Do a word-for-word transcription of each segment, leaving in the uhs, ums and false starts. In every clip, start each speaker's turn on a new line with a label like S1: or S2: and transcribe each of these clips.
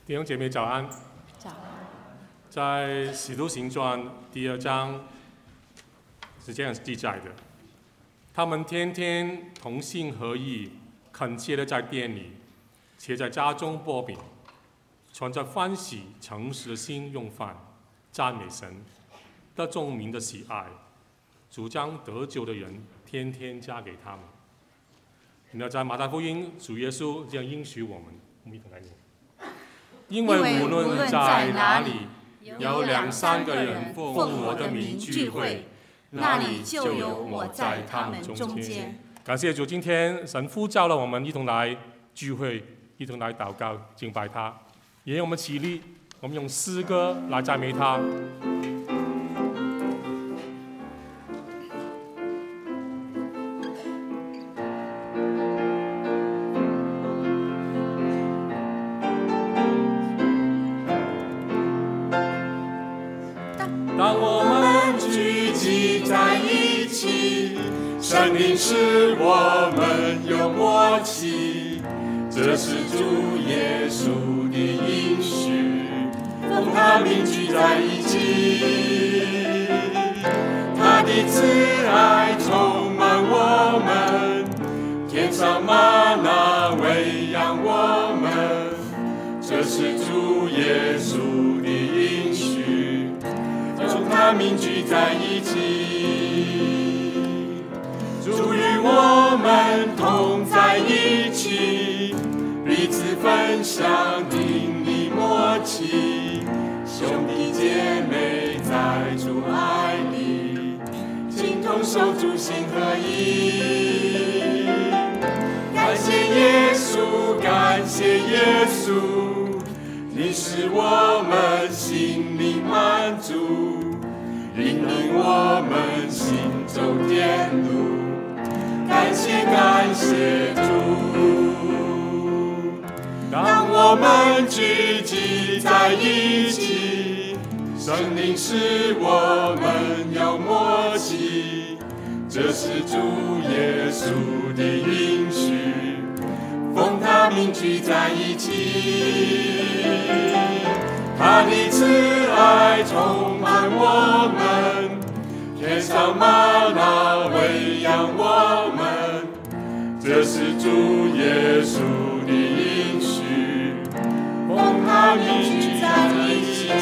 S1: 弟兄姐妹早安。
S2: 早安。
S1: 在《使徒行传》第二章是这样记载的：他们天天同心合意，恳切的在店里，且在家中擘饼，存着欢喜诚实的心用饭，赞美神，得众民的喜爱。主将得救的人天天加给他们。那在马太福音，主耶稣这样应许我们，我们一同来念。因为无论在哪里有两三个人奉我的名聚会，那里就有我在他们中间。感谢主，今天神呼召了我们一同来聚会，一同来祷告敬拜他。也让我们起立，我们用诗歌来赞美他。
S3: 当我们聚集在一起，圣灵使我们有默契，这是主耶稣的应许，奉他名聚在一起，他的慈爱充满我们，天上吗哪喂养我们，这是主耶稣的应许，从他名聚在一起，主与我们同在一起，彼此分享邻里默契，兄弟姐妹在主爱里，情同手足心合一。感谢耶稣，感谢耶稣，你使我们心灵满足，引领我们行走天路，感谢感谢主。当我们聚集在一起，圣灵使我们有默契，这是主耶稣的应许，奉他名聚在一起，他的慈爱充满我们，天上吗哪喂养我们，这是主耶稣的应许，奉他名聚在一起。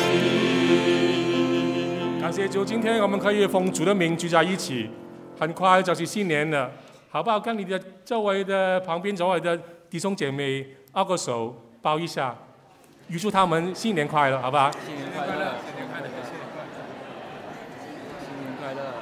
S1: 感谢主，今天我们可以奉主的名聚在一起，很快就是新年了，好不好？跟你的周围的旁边周围的弟兄姐妹握个手，抱一下，预祝他们新年快乐，好不好？
S4: 新年快乐，新年快乐，新年快乐。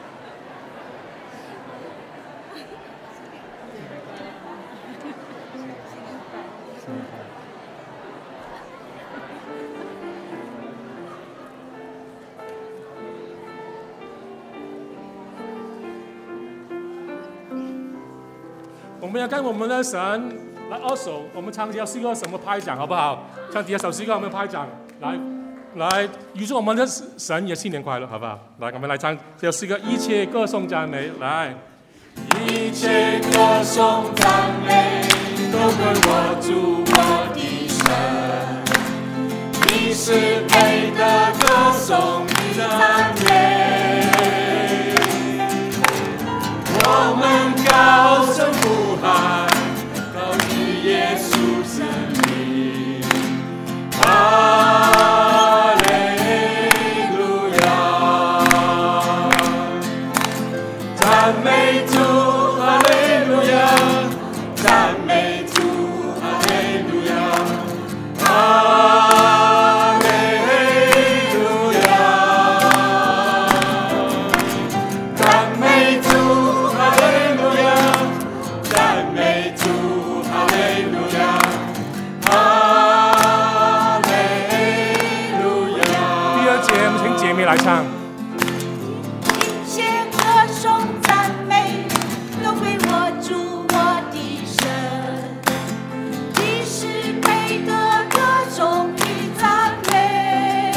S1: 我们要跟我们的神来握手，我们唱这首诗歌什么拍掌，好不好？唱第二首诗歌，我们拍掌，来，来预祝我们的神也新年快乐，好不好？来，我们来唱这首诗歌，一切歌颂赞美，来。
S3: 一切歌颂赞美都归我主我的神，你是配得歌颂的赞美，我们高声呼喊，高举耶稣之名，哈利路亚，赞美主，哈利路亚，赞美主，哈利路亚，哈利路亚，赞美主，哈利路亚，赞美主，哈利路亚，哈利路亚。
S1: 第二节，我们请姐妹来唱。
S2: 一切歌颂赞美都归我主我的神，你是配得歌颂的赞美，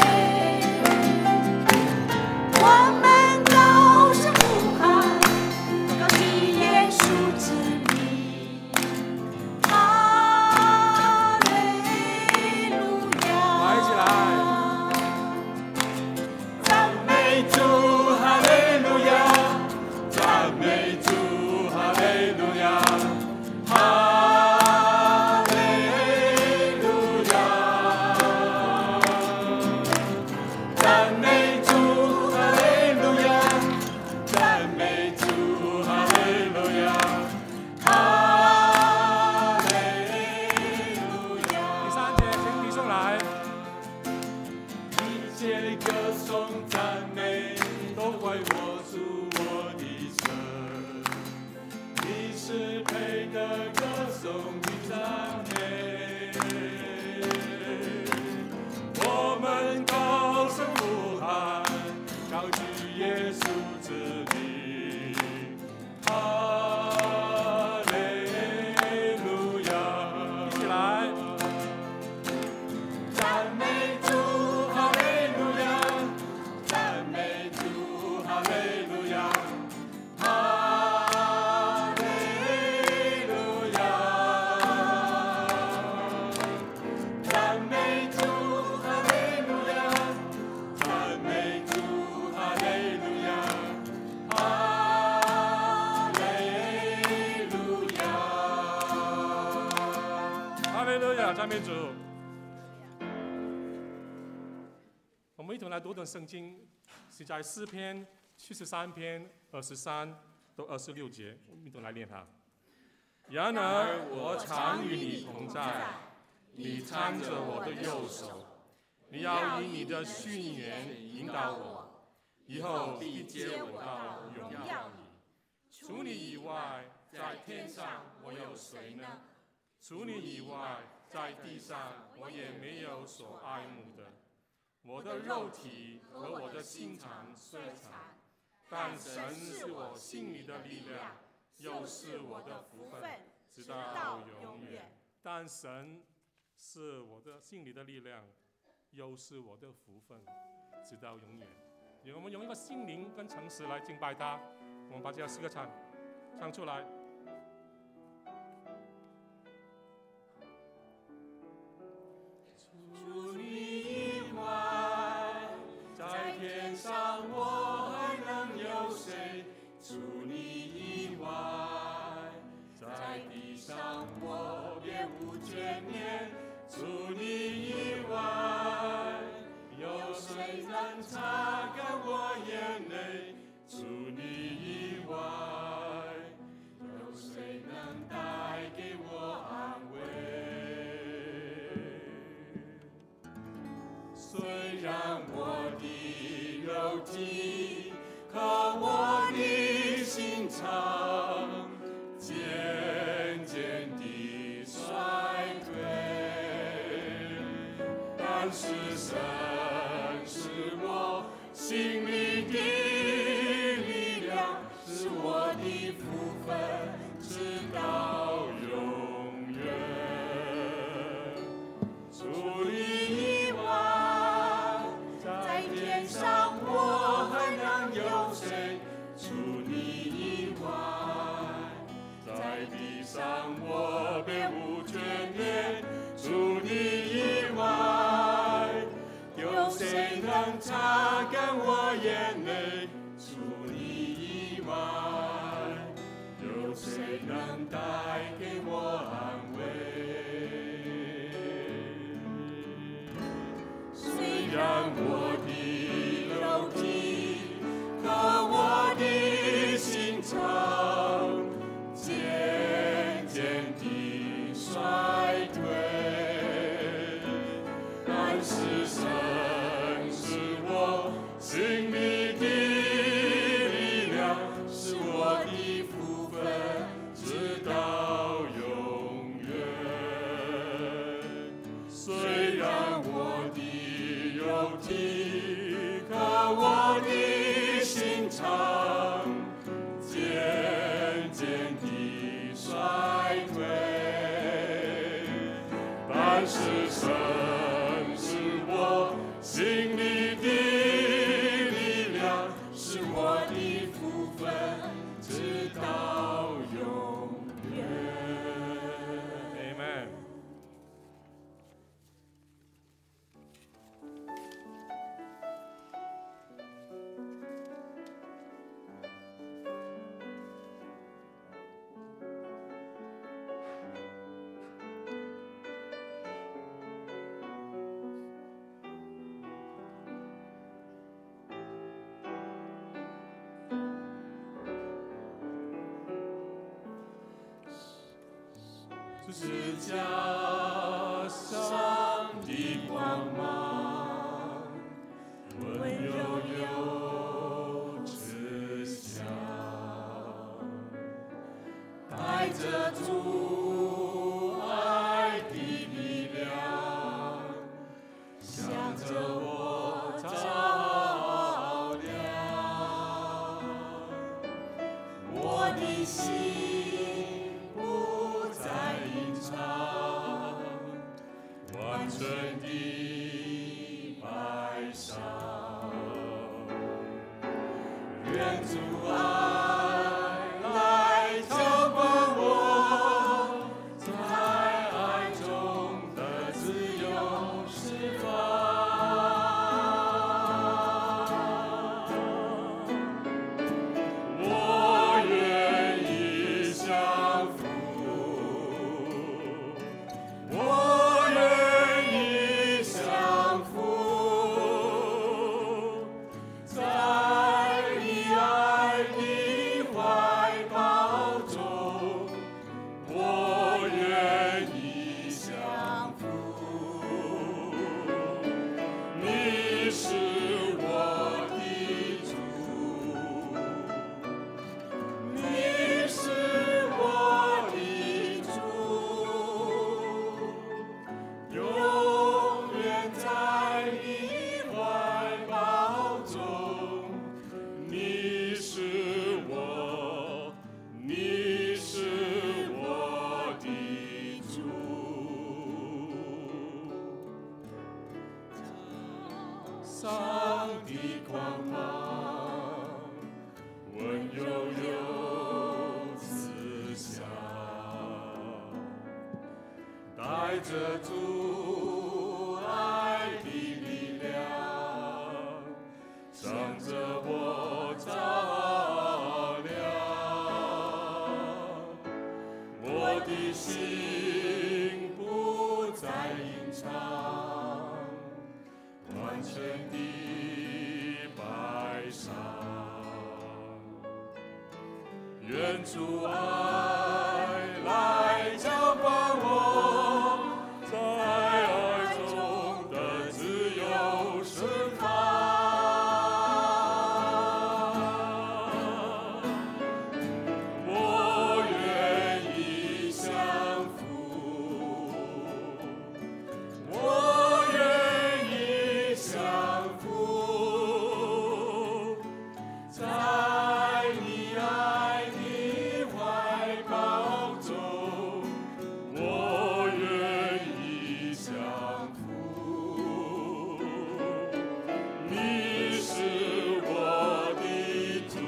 S2: 我们高声呼喊，高举耶稣之名，哈利路亚。
S3: 颂与赞美。我们高声呼喊，高举耶稣之名，哈利路亚！
S1: 一起来，
S3: 赞美主，哈利路亚！赞美主，哈利路亚！哈利路亚！赞美主，哈利路亚！赞美主，哈利路亚！哈利路亚！
S1: 哈利路亚，赞美主。我们一同来读本圣经，是在诗篇七十三篇二十三到二十六节，我们一同来念它。然而我常与你同在，你搀着我的右手，你要以你的训言引导我，以后必接我到荣耀里。除你以外，在天上我有谁呢？除你以外，在地上我也没有所爱慕的。我的肉体和我的心肠虽残，但神是我心里的力量，又是我的福分，直到永远。但神是我的心里的力量，又是我的福分，直到永远。让我们用一个心灵跟诚实来敬拜他。我们把这四个唱唱出来。
S3: 除你以外，在天上我还能有谁？除你以外，在地上我别无眷恋。除你以外，有谁能擦干我眼泪？除你以外，有谁能带给我安慰？虽然我的肉体和我的心肠渐渐地衰退，但是神是我心里的力量，是我的福分，直到永远。除你以外，在天上我还能有谁？除你以外，在地上我别无眷恋。除你以外，有谁能擦干我眼泪？除你以外，有谁能带给我安慰？虽然我的肉体和我的心肠渐渐地衰退，但是神是我心里的力量，是我的福分，直到永远。虽然我的肉体和我的心肠渐渐地衰退，但是神是我心里的力量，是我的福分，直到永远。
S1: Amen。
S3: 是家上的光芒，温柔又慈祥，带着主带着主爱的力量，向着我照亮。我的心不再隐藏，完全的摆上。愿主爱来浇灌我，在爱中的自由释放。我愿意降服，我愿意降服，在你爱的怀抱中，我愿意降服。你是我的主，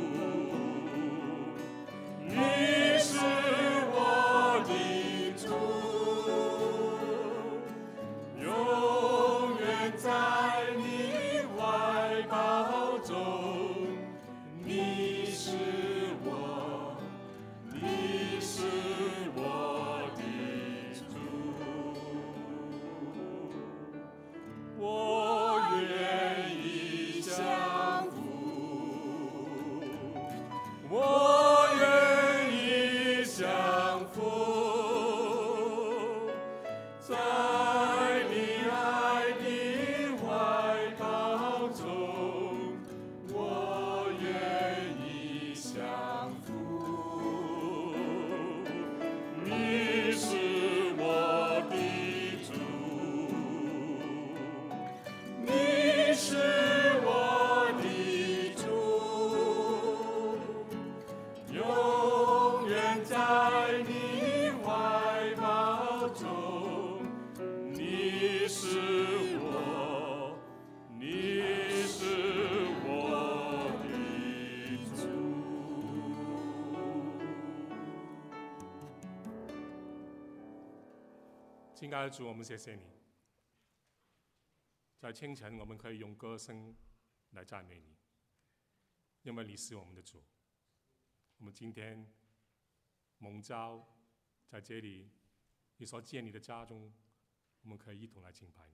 S3: 你是我的主，永远在你怀抱中。你是我，你是我的主，我愿意降服，我愿意降服，在你爱的怀抱中，我愿意降服。你是我的主，你是我的主，永远在你怀抱中。你是我，你是我的主。
S1: 亲爱的主，我们谢谢你，在清晨我们可以用歌声来赞美你，因为你是我们的主。我们今天蒙召在这里你所建立的家中，我们可以一同来敬拜你。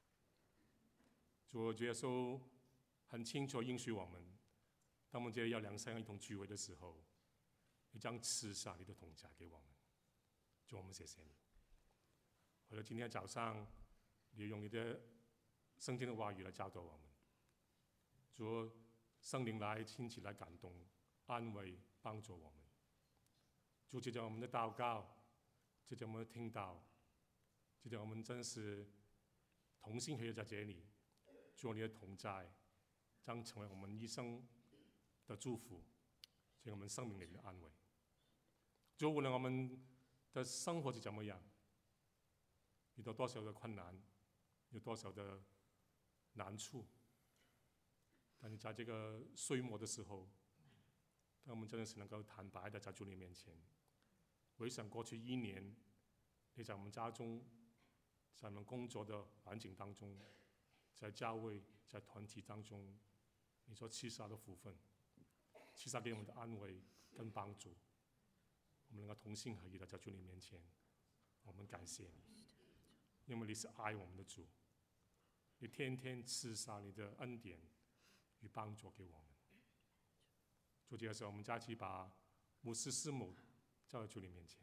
S1: 主耶稣很清楚应许我们，当我们这里要两三个一同聚会的时候，你将赐下你的同在给我们。主，我们谢谢你。或者今天早上，你用你的圣经的话语来教导我们。主，圣灵来亲自来感动、安慰、帮助我们。主，借着我们的祷告，借着我们的听到，借着我们真是同心合意在这里，主，你的同在将成为我们一生的祝福，成为我们生命里的安慰。主，无论我们的生活是怎么样，遇到多少的困难，有多少的难处，但你在这个岁末的时候，当我们真的是能够坦白的在主你面前，回想过去一年，你在我们家中，在我们工作的环境当中，在教会、在团体当中，你所赐下的福分，赐下给我们的安慰跟帮助，我们能够同心合意的在主你面前，我们感谢你。因为你是爱我们的主，你天天赐下你的恩典与帮助给我们。主，这个时候我们再次把牧师师母交在主你面前，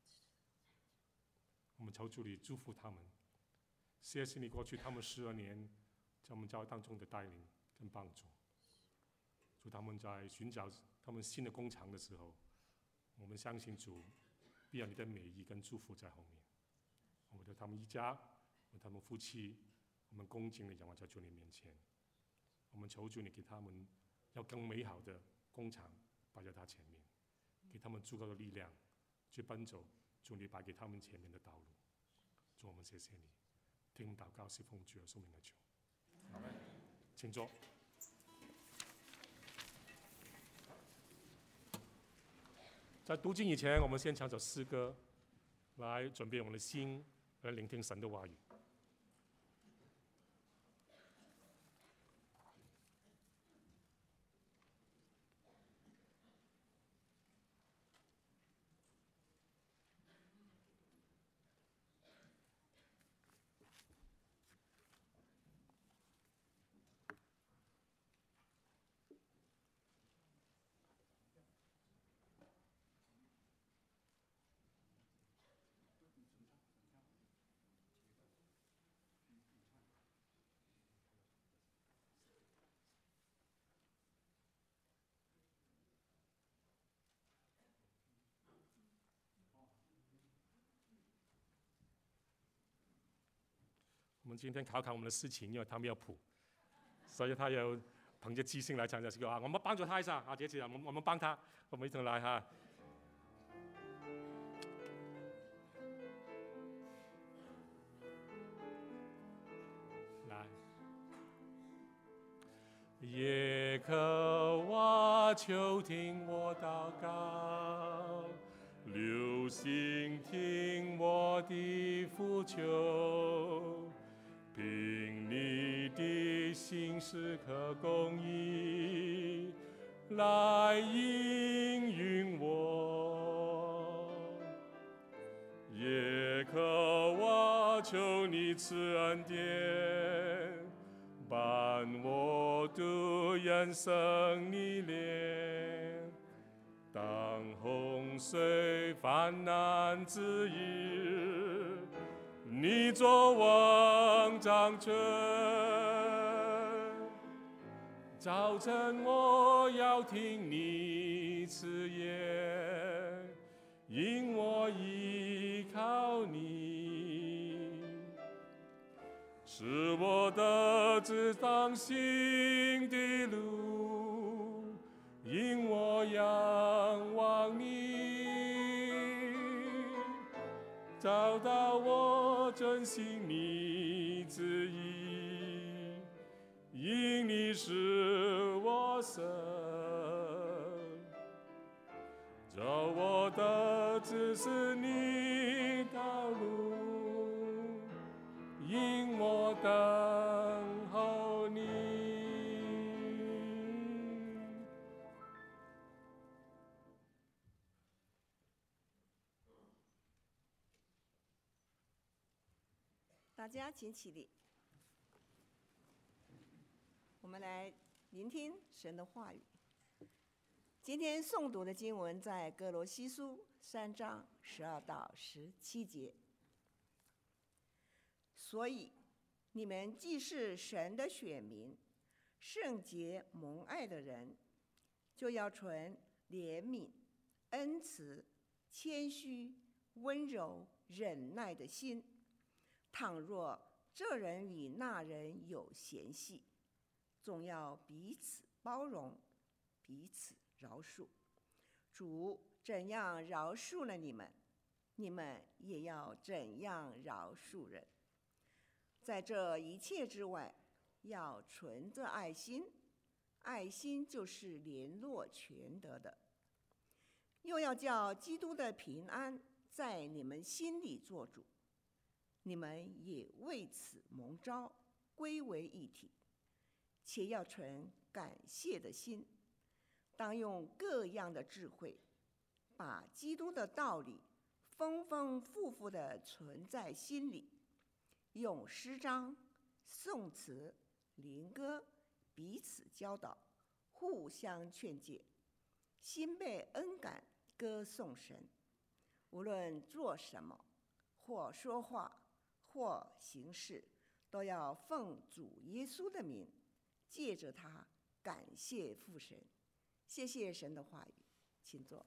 S1: 我们求主你祝福他们，谢谢你过去他们十二年在我们教会当中的带领跟帮助。主，他们在寻找他们新的工厂的时候，我们相信主必有你的美意跟祝福在后面。我们对他们一家，为他们夫妻，我们恭敬地仰望在主你面前。我们求主你给他们要更美好的工厂摆在他前面，给他们足够的力量去奔走主你摆给他们前面的道路。主，我们谢谢你，听我们祷告是奉主耶稣名的求。阿们。请坐。在读经以前，我们先唱首诗歌。 来准备我们的心，来聆听神的话语。我们今天考考我们的事情，因为他没有谱，所以他有凭着即兴来讲这个啊。我们帮助他一下啊，姐姐，我们我们帮他，我们一同来哈。来，夜渴望求听我祷告。流星听我的呼求，凭你的心是可公义，来应允我。也渴望求你赐恩典，伴我度人生历练。当洪水泛滥之日，你作王掌权。早晨我要听你赐言，因我依靠你，使我得知当行的路，因我仰望你，找到我遵行你旨意，因你是我神，叫我的只是你道路，因我等候你。
S5: 大家请起立，我们来聆听神的话语。今天诵读的经文在哥罗西书三章十二到十七节。所以你们既是神的选民，圣洁蒙爱的人，就要存怜悯、恩慈、谦虚、温柔、忍耐的心。倘若这人与那人有嫌隙，总要彼此包容，彼此饶恕。主怎样饶恕了你们，你们也要怎样饶恕人。在这一切之外，要存着爱心，爱心就是联络全德的。又要叫基督的平安在你们心里做主，你们也为此蒙召，归为一体，且要存感谢的心，当用各样的智慧，把基督的道理丰丰富富地存在心里，用诗章、颂词、灵歌彼此教导，互相劝诫，心被恩感歌颂神。无论做什么，或说话，或行事，都要奉主耶稣的名，借着他感谢父神。谢谢神的话语，请坐。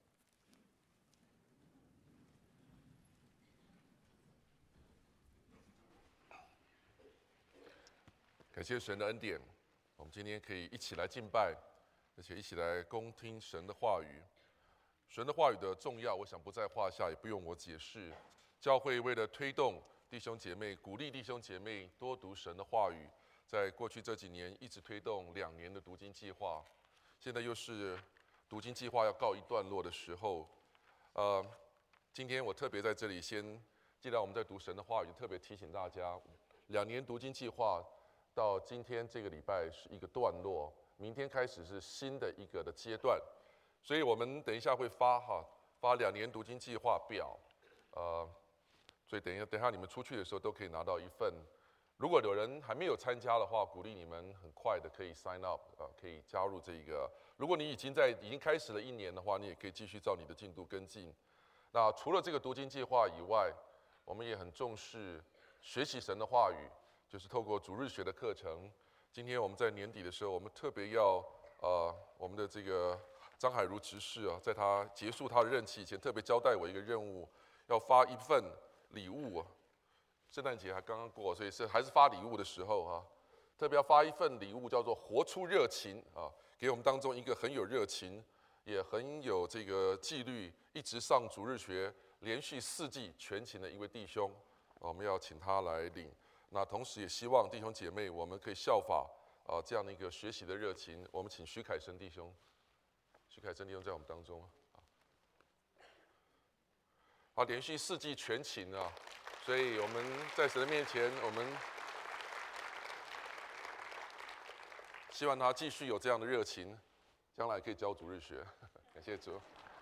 S6: 感谢神的恩典，我们今天可以一起来敬拜，而且一起来恭听神的话语。神的话语的重要，我想不在话下，也不用我解释。教会为了推动弟兄姐妹，鼓励弟兄姐妹多读神的话语，在过去这几年一直推动两年的读经计划，现在又是读经计划要告一段落的时候。呃， 今天我特别在这里先，既然我们在读神的话语，特别提醒大家，两年读经计划到今天这个礼拜是一个段落，明天开始是新的一个的阶段，所以我们等一下会发哈发两年读经计划表，呃，所以等一下等一下你们出去的时候都可以拿到一份。如果有人还没有参加的话，鼓励你们很快的可以 sign up， 呃，可以加入这个。如果你已经在已经开始了一年的话，你也可以继续照你的进度跟进。那除了这个读经计划以外，我们也很重视学习神的话语，就是透过主日学的课程。今天我们在年底的时候，我们特别要呃我们的这个张海如执事啊，在他结束他的任期以前，特别交代我一个任务，要发一份礼物啊。圣诞节还刚刚过，所以是还是发礼物的时候啊，特别要发一份礼物，叫做“活出热情”啊，给我们当中一个很有热情，也很有这个纪律，一直上主日学，连续四季全勤的一位弟兄，我们要请他来领。那同时也希望弟兄姐妹，我们可以效法啊这样的一个学习的热情。我们请徐凯生弟兄，徐凯生弟兄在我们当中啊，好，连续四季全勤啊。所以我们在神的面前，我们希望他继续有这样的热情，将来可以教主日学。感谢主。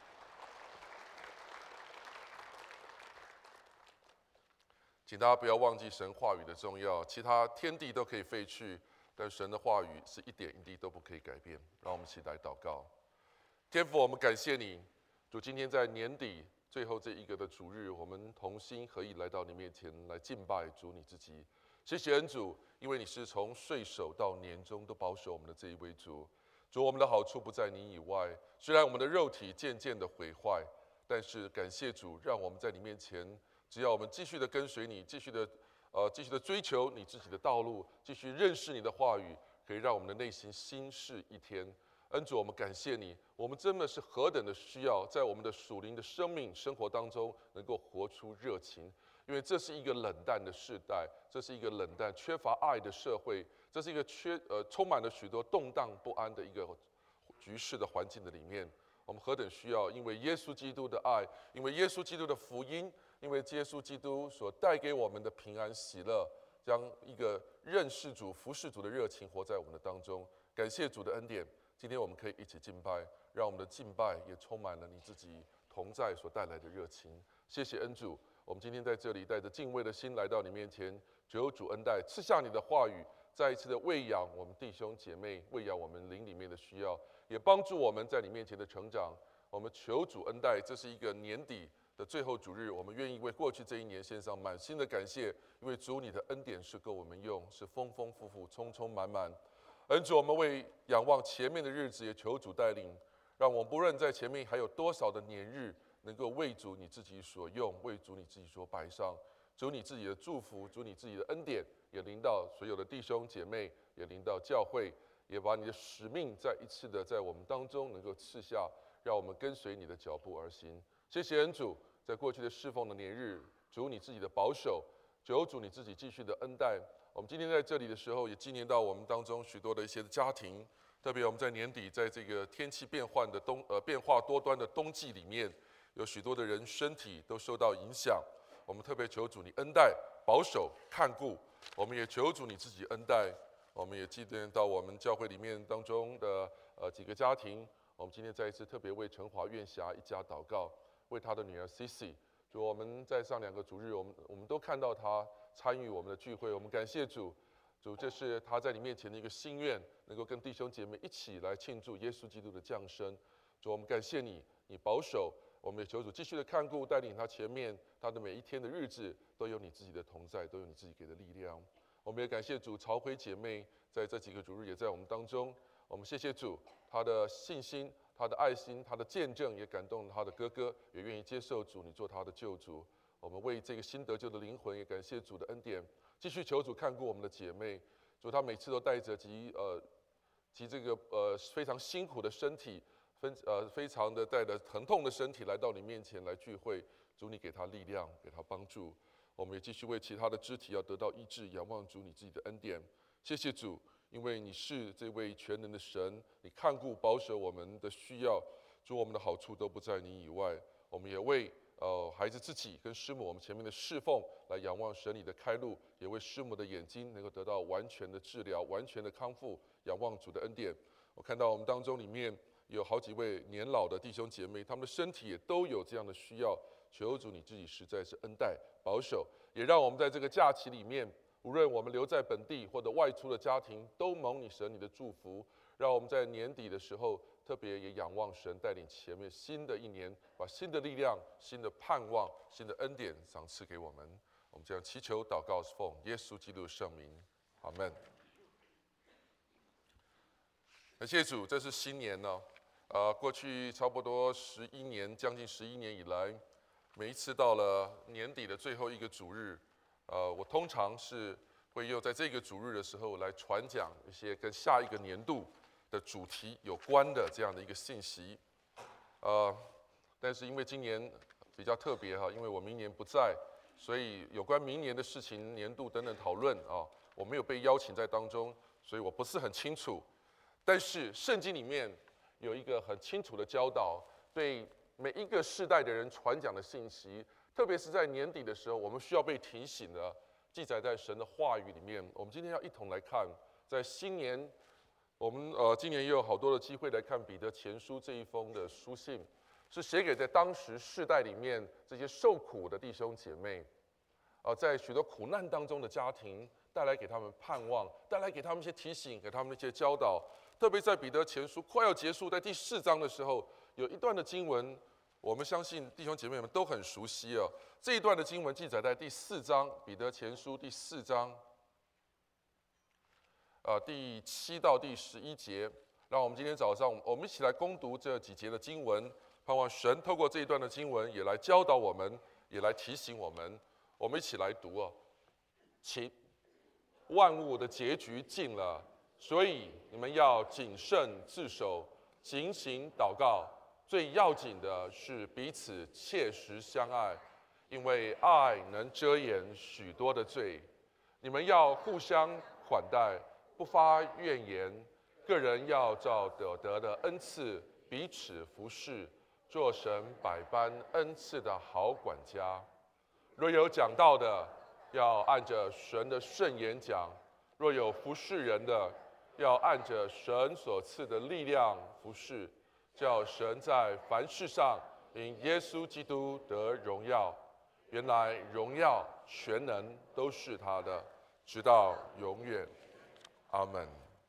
S6: 请大家不要忘记神话语的重要，其他天地都可以废去，但神的话语是一点一滴都不可以改变。让我们一起来祷告。天父，我们感谢你，主，今天在年底最后这一个的主日，我们同心合意来到你面前来敬拜主你自己。谢谢恩主，因为你是从岁首到年终都保守我们的这一位主。主，我们的好处不在你以外，虽然我们的肉体渐渐的毁坏，但是感谢主，让我们在你面前，只要我们继续的跟随你，继续的呃继续的追求你自己的道路，继续认识你的话语，可以让我们的内心新事一天。恩主，我们感谢你，我们真的是何等的需要，在我们的属灵的生命生活当中，能够活出热情，因为这是一个冷淡的世代，这是一个冷淡、缺乏爱的社会，这是一个缺呃充满了许多动荡不安的一个局势的环境的里面，我们何等需要，因为耶稣基督的爱，因为耶稣基督的福音，因为耶稣基督所带给我们的平安喜乐，将一个认识主、服侍主的热情活在我们的当中。感谢主的恩典。今天我们可以一起敬拜，让我们的敬拜也充满了你自己同在所带来的热情。谢谢恩主，我们今天在这里带着敬畏的心来到你面前，求主恩待，赐下你的话语，再一次的喂养我们弟兄姐妹，喂养我们灵里面的需要，也帮助我们在你面前的成长。我们求主恩待，这是一个年底的最后主日，我们愿意为过去这一年献上满心的感谢，因为主你的恩典是够我们用，是丰丰富富、充充满满。恩主，我们为仰望前面的日子，也求主带领，让我们不论在前面还有多少的年日，能够为主你自己所用，为主你自己所摆上。主你自己的祝福，主你自己的恩典，也临到所有的弟兄姐妹，也临到教会，也把你的使命再一次的在我们当中能够赐下，让我们跟随你的脚步而行。谢谢恩主，在过去的侍奉的年日，主你自己的保守，求主你自己继续的恩待。我们今天在这里的时候，也纪念到我们当中许多的一些家庭，特别我们在年底，在这个天气变换的冬呃变化多端的冬季里面，有许多的人身体都受到影响。我们特别求主你恩待、保守、看顾，我们也求主你自己恩待。我们也纪念到我们教会里面当中的呃几个家庭，我们今天再一次特别为陈华院霞一家祷告，为他的女儿 Cici。主，我们在上两个主日，我们我们都看到他参与我们的聚会，我们感谢主，主这是他在你面前的一个心愿，能够跟弟兄姐妹一起来庆祝耶稣基督的降生。主，我们感谢你，你保守，我们也求主继续的看顾带领他前面他的每一天的日子，都有你自己的同在，都有你自己给的力量。我们也感谢主，朝晖姐妹在这几个主日也在我们当中，我们谢谢主，他的信心。他的爱心，他的见证也感动他的哥哥，也愿意接受主，你做他的救主。我们为这个新得救的灵魂，也感谢主的恩典，继续求主看顾我们的姐妹。主，她每次都带着极呃极这个呃非常辛苦的身体，分呃非常的带着疼痛的身体来到你面前来聚会。主，你给她力量，给她帮助。我们也继续为其他的肢体要得到医治，仰望主你自己的恩典。谢谢主。因为你是这位全能的神，你看顾保守我们的需要，主，我们的好处都不在你以外。我们也为呃孩子自己跟师母我们前面的侍奉来仰望神你的开路，也为师母的眼睛能够得到完全的治疗、完全的康复，仰望主的恩典。我看到我们当中里面有好几位年老的弟兄姐妹，他们的身体也都有这样的需要，求主你自己实在是恩待保守，也让我们在这个假期里面，无论我们留在本地或者外出的家庭，都蒙你神你的祝福，让我们在年底的时候特别也仰望神带领前面新的一年，把新的力量、新的盼望、新的恩典赏赐给我们。我们这样祈求祷告，是奉耶稣基督的圣名，阿门。感谢主，这是新年呢、呃，过去差不多十一年，将近十一年以来，每一次到了年底的最后一个主日，呃，我通常是会用在这个主日的时候来传讲一些跟下一个年度的主题有关的这样的一个信息，呃，但是因为今年比较特别哈，因为我明年不在，所以有关明年的事情、年度等等讨论啊，我没有被邀请在当中，所以我不是很清楚。但是圣经里面有一个很清楚的教导，对每一个世代的人传讲的信息，特别是在年底的时候，我们需要被提醒的，记载在神的话语里面。我们今天要一同来看，在新年，我们呃今年也有好多的机会来看彼得前书这一封的书信，是写给在当时世代里面这些受苦的弟兄姐妹，呃，在许多苦难当中的家庭，带来给他们盼望，带来给他们一些提醒，给他们一些教导。特别在彼得前书快要结束，在第四章的时候，有一段的经文，我们相信弟兄姐妹们都很熟悉哦。这一段的经文记载在第四章，彼得前书第四章，呃，第七到第十一节。让我们今天早上，我们一起来攻读这几节的经文，盼望神透过这一段的经文，也来教导我们，也来提醒我们。我们一起来读哦，请万物的结局近了。所以你们要谨慎自守，警醒祷告。最要紧的是彼此切实相爱，因为爱能遮掩许多的罪。你们要互相款待，不发怨言。个人要照得得的恩赐彼此服侍，做神百般恩赐的好管家。若有讲道的，要按着神的圣言讲；若有服侍人的，要按着神所赐的力量服侍，叫神在凡事上因耶稣基督得荣耀。原来荣耀全能都是他的，直到永远。阿门。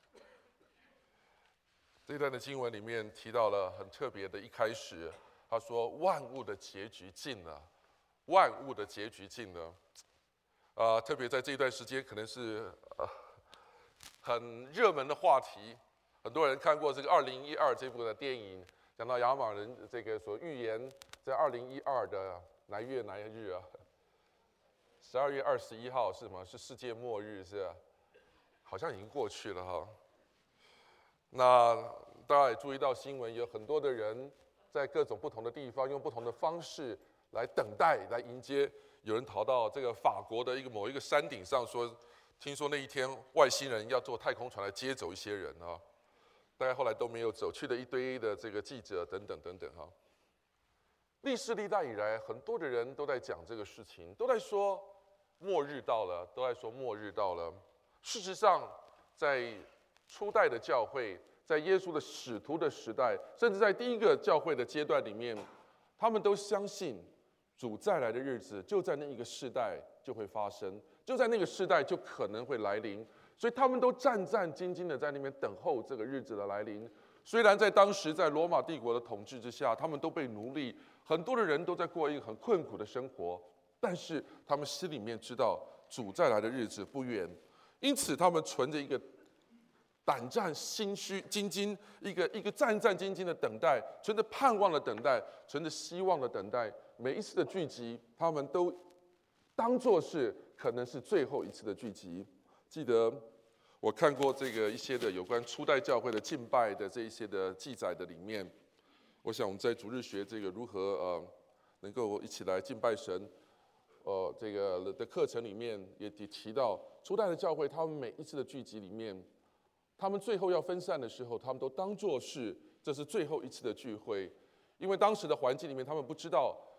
S6: 这段的经文里面提到了很特别的一开始，他说万物的结局近了，万物的结局近了。呃，特别在这一段时间，可能是呃。很热门的话题，很多人看过这个二零一二这部的电影，讲到亚玛人这个所预言在二零一二的哪月哪一日啊？十二月二十一号是什么？是世界末日是吧？好像已经过去了哈。那大家也注意到新闻，有很多的人在各种不同的地方用不同的方式来等待、来迎接。有人逃到这个法国的一个某一个山顶上说。听说那一天外星人要坐太空船来接走一些人啊，大概后来都没有走，去了一堆的这个记者等等等等哈。历世历代以来，很多的人都在讲这个事情，都在说末日到了，都在说末日到了。事实上，在初代的教会，在耶稣的使徒的时代，甚至在第一个教会的阶段里面，他们都相信主再来的日子就在那一个世代就会发生。就在那个世代就可能会来临，所以他们都战战兢兢的在那边等候这个日子的来临。虽然在当时在罗马帝国的统治之下，他们都被奴隶，很多的人都在过一个很困苦的生活，但是他们心里面知道主再来的日子不远，因此他们存着一个胆战心虚兢兢，一个一个战战兢兢的等待，存着盼望的等待，存着希望的等待。每一次的聚集，他们都当作是可能是最后一次的聚集。记得我看过这个一些的有关初代教会的敬拜的这一些的记载的里面，我想我们在主日学这个如何呃能够一起来敬拜神，呃这个的课程里面也提到，初代的教会他们每一次的聚集里面，他们最后要分散的时候，他们都当作是这是最后一次的聚会，因为当时的环境里面，他们不知道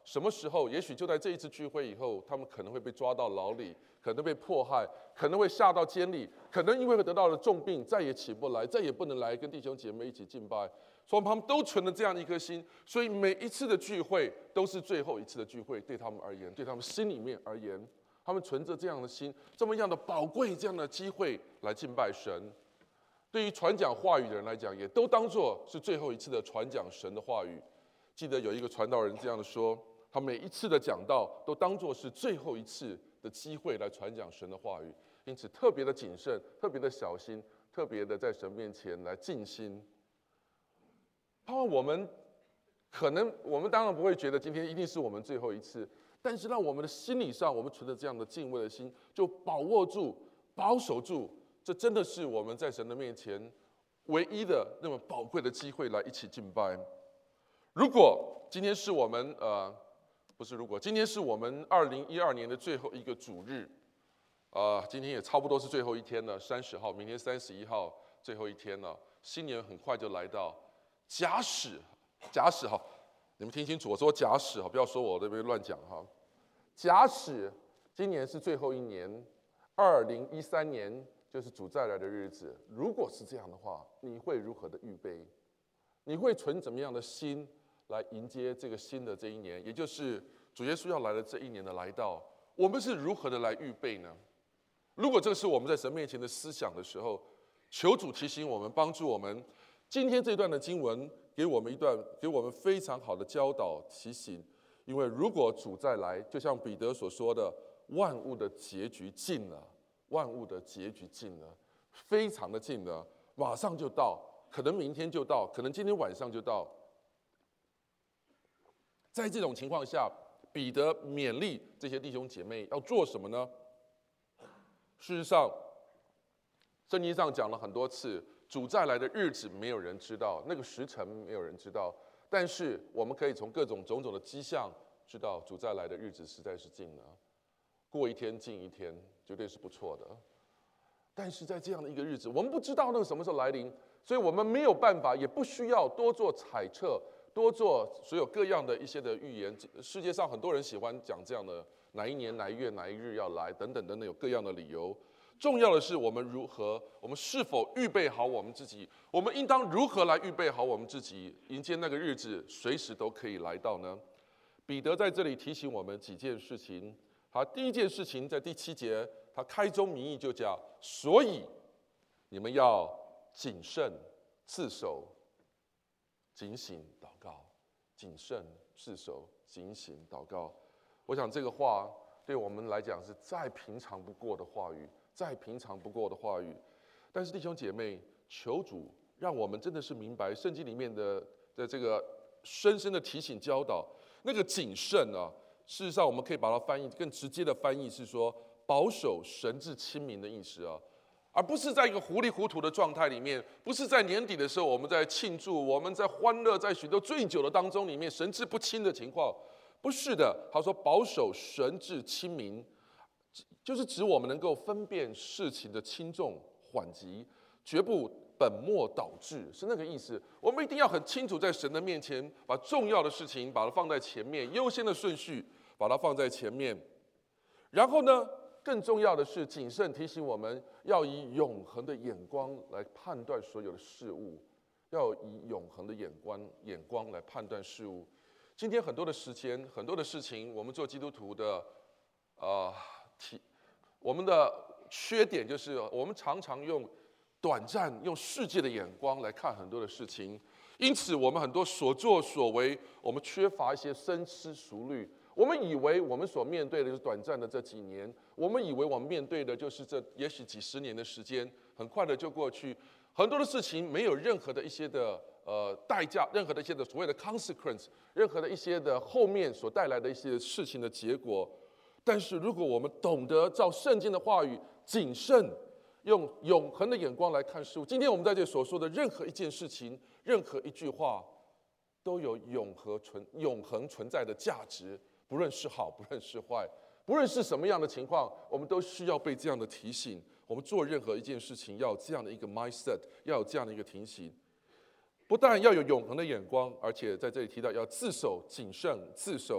S6: 什么时候？也许就在这一次聚会以后，他们可能会被抓到牢里，可能被迫害，可能会下到监里，可能因为得到了重病，再也起不来，再也不能来跟弟兄姐妹一起敬拜。所以他们都存了这样的一颗心，所以每一次的聚会都是最后一次的聚会，对他们而言，对他们心里面而言，他们存着这样的心，这么样的宝贵这样的机会来敬拜神。对于传讲话语的人来讲，也都当作是最后一次的传讲神的话语。记得有一个传道人这样的说，他每一次的讲道都当作是最后一次的机会来传讲神的话语，因此特别的谨慎，特别的小心，特别的在神面前来静心。盼望我们可能，我们当然不会觉得今天一定是我们最后一次，但是让我们的心理上，我们存着这样的敬畏的心，就把握住、保守住，这真的是我们在神的面前唯一的那么宝贵的机会，来一起敬拜。如果今天是我们呃，不是如果，今天是我们二零一二年的最后一个主日，呃，今天也差不多是最后一天了，三十号，明天三十一号，最后一天了，新年很快就来到。假使，假使哈，你们听清楚，我说假使哈，不要说我这边乱讲哈。假使今年是最后一年，二零一三年就是主再来的日子，如果是这样的话，你会如何的预备？你会存怎么样的心？来迎接这个新的这一年，也就是主耶稣要来的这一年的来到，我们是如何的来预备呢？如果这是我们在神面前的思想的时候，求主提醒我们，帮助我们。今天这段的经文给我们一段，给我们非常好的教导提醒。因为如果主再来，就像彼得所说的，万物的结局近了，万物的结局近了，非常的近了，马上就到，可能明天就到，可能今天晚上就到。在这种情况下，彼得勉励这些弟兄姐妹要做什么呢？事实上，圣经上讲了很多次，主再来的日子没有人知道，那个时辰没有人知道，但是我们可以从各种种种的迹象知道，主再来的日子实在是近了，过一天近一天，绝对是不错的。但是在这样的一个日子，我们不知道那个什么时候来临，所以我们没有办法，也不需要多做揣测。多做所有各样的一些的预言，世界上很多人喜欢讲这样的哪一年哪一月哪一日要来等等等等，有各样的理由。重要的是我们如何，我们是否预备好我们自己？我们应当如何来预备好我们自己，迎接那个日子随时都可以来到呢？彼得在这里提醒我们几件事情。好，第一件事情在第七节，他开宗明义就讲：所以你们要谨慎自守。警醒祷告，谨慎自守，警醒祷告。我想这个话对我们来讲是再平常不过的话语，再平常不过的话语。但是弟兄姐妹，求主让我们真的是明白圣经里面的的这个深深的提醒教导。那个谨慎啊，事实上我们可以把它翻译更直接的翻译是说保守神志清明的意思啊。而不是在一个糊里糊涂的状态里面，不是在年底的时候我们在庆祝，我们在欢乐，在许多醉酒的当中里面神志不清的情况，不是的。他说保守神志清明，就是指我们能够分辨事情的轻重缓急，绝不本末倒置，是那个意思。我们一定要很清楚，在神的面前，把重要的事情把它放在前面，优先的顺序把它放在前面，然后呢？更重要的是，谨慎提醒我们要以永恒的眼光来判断所有的事物，要以永恒的眼光眼光来判断事物。今天很多的时间，很多的事情，我们做基督徒的，呃，体我们的缺点就是，我们常常用短暂、用世界的眼光来看很多的事情，因此我们很多所作所为，我们缺乏一些深思熟虑。我们以为我们所面对的是短暂的这几年，我们以为我们面对的就是这也许几十年的时间，很快的就过去。很多的事情没有任何的一些的呃代价，任何的一些的所谓的 consequence， 任何的一些的后面所带来的一些事情的结果。但是如果我们懂得照圣经的话语谨慎，用永恒的眼光来看事物，今天我们在这所说的任何一件事情，任何一句话，都有永恒存永恒存在的价值。不论是好，不论是坏，不论是什么样的情况，我们都需要被这样的提醒。我们做任何一件事情，要有这样的一个 mindset， 要有这样的一个提醒。不但要有永恒的眼光，而且在这里提到要自守、谨慎、自守。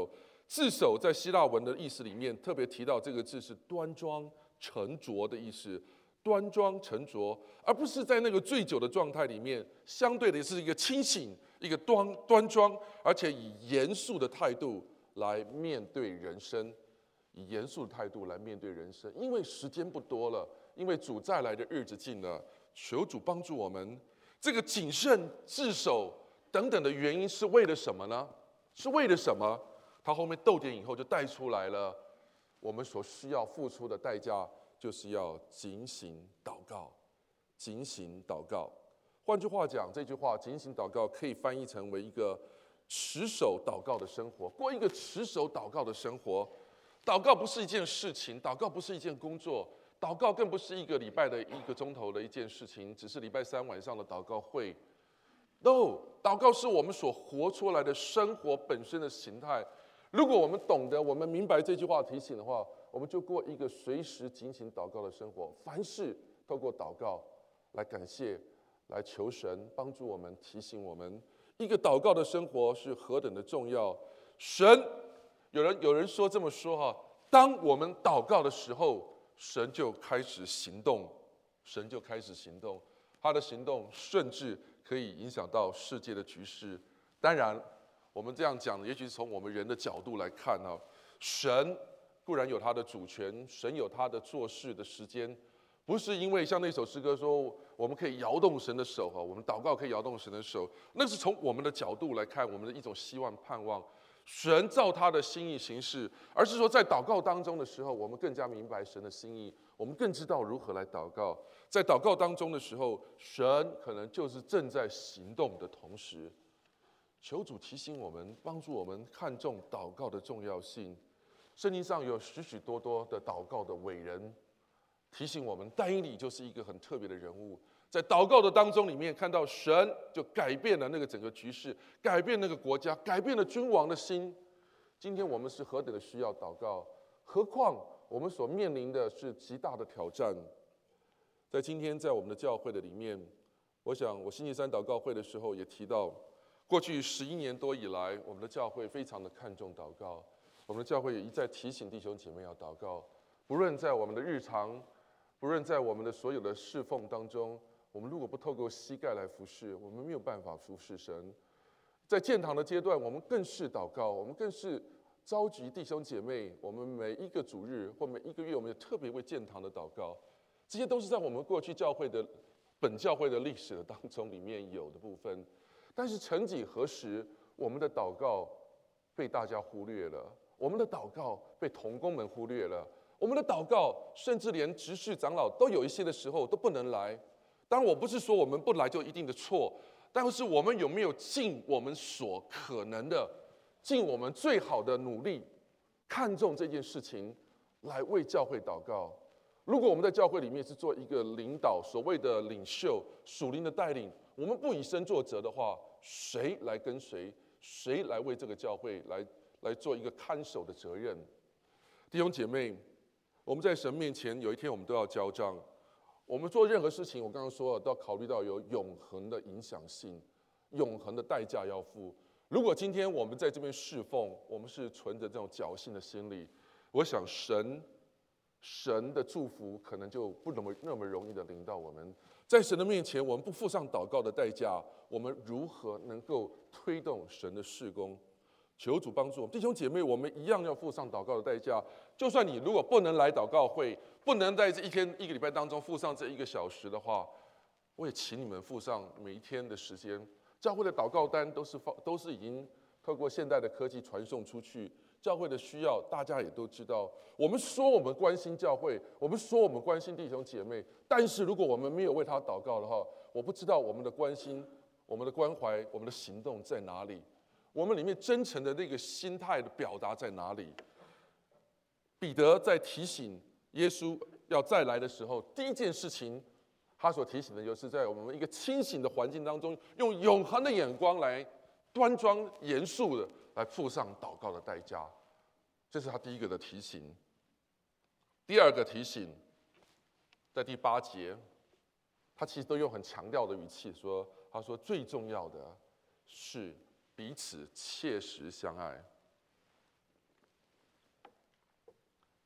S6: 自守在希腊文的意思里面特别提到这个字是端庄沉着的意思，端庄沉着，而不是在那个醉酒的状态里面，相对的是一个清醒、一个端端庄，而且以严肃的态度来面对人生，以严肃的态度来面对人生。因为时间不多了，因为主再来的日子近了，求主帮助我们。这个谨慎、自守等等的原因是为了什么呢？是为了什么？他后面逗点以后就带出来了，我们所需要付出的代价就是要警醒祷告，警醒祷告。换句话讲，这句话警醒祷告可以翻译成为一个持守祷告的生活，过一个持守祷告的生活。祷告不是一件事情，祷告不是一件工作，祷告更不是一个礼拜的一个钟头的一件事情，只是礼拜三晚上的祷告会。No， 祷告是我们所活出来的生活本身的形态。如果我们懂得，我们明白这句话提醒的话，我们就过一个随时警醒祷告的生活。凡事透过祷告来感谢，来求神帮助我们，提醒我们，一个祷告的生活是何等的重要。神，有人有人说这么说哈，当我们祷告的时候，神就开始行动，神就开始行动，他的行动甚至可以影响到世界的局势。当然，我们这样讲，也许是从我们人的角度来看啊，神固然有他的主权，神有他的做事的时间，不是因为像那首诗歌说，我们可以摇动神的手哈，我们祷告可以摇动神的手，那是从我们的角度来看，我们的一种希望盼望。神照他的心意行事，而是说在祷告当中的时候，我们更加明白神的心意，我们更知道如何来祷告。在祷告当中的时候，神可能就是正在行动的同时。求主提醒我们，帮助我们看重祷告的重要性。圣经上有许许多多的祷告的伟人，提醒我们，但以理就是一个很特别的人物。在祷告的当中里面，看到神就改变了那个整个局势，改变那个国家，改变了君王的心。今天我们是何等的需要祷告，何况我们所面临的是极大的挑战。在今天在我们的教会的里面，我想我星期三祷告会的时候也提到，过去十一年多以来，我们的教会非常的看重祷告。我们的教会也一再提醒弟兄姐妹要祷告，不论在我们的日常，不论在我们的所有的侍奉当中，我们如果不透过膝盖来服侍，我们没有办法服侍神。在建堂的阶段，我们更是祷告，我们更是召集弟兄姐妹，我们每一个主日或每一个月，我们也特别为建堂的祷告。这些都是在我们过去教会的本教会的历史的当中里面有的部分。但是曾几何时，我们的祷告被大家忽略了，我们的祷告被同工们忽略了，我们的祷告甚至连执事长老都有一些的时候都不能来。当然，我不是说我们不来就一定的错，但是我们有没有尽我们所可能的，尽我们最好的努力，看重这件事情，来为教会祷告。如果我们在教会里面是做一个领导，所谓的领袖、属灵的带领，我们不以身作则的话，谁来跟随？谁来为这个教会来来做一个看守的责任？弟兄姐妹，我们在神面前有一天我们都要交账。我们做任何事情，我刚刚说了，都要考虑到有永恒的影响性，永恒的代价要付。如果今天我们在这边侍奉，我们是存着这种侥幸的心理，我想神神的祝福可能就不那么那么容易的临到我们。在神的面前，我们不付上祷告的代价，我们如何能够推动神的事工？求主帮助我们，弟兄姐妹，我们一样要付上祷告的代价。就算你如果不能来祷告会，不能在这一天一个礼拜当中付上这一个小时的话，我也请你们付上每一天的时间。教会的祷告单都是放，都是已经透过现代的科技传送出去。教会的需要，大家也都知道。我们说我们关心教会，我们说我们关心弟兄姐妹，但是如果我们没有为他祷告的话，我不知道我们的关心、我们的关怀、我们的行动在哪里。我们里面真诚的那个心态的表达在哪里？彼得在提醒耶稣要再来的时候，第一件事情，他所提醒的就是在我们一个清醒的环境当中，用永恒的眼光来端庄严肃的来付上祷告的代价。这是他第一个的提醒。第二个提醒，在第八节，他其实都用很强调的语气说，他说最重要的是彼此切实相爱。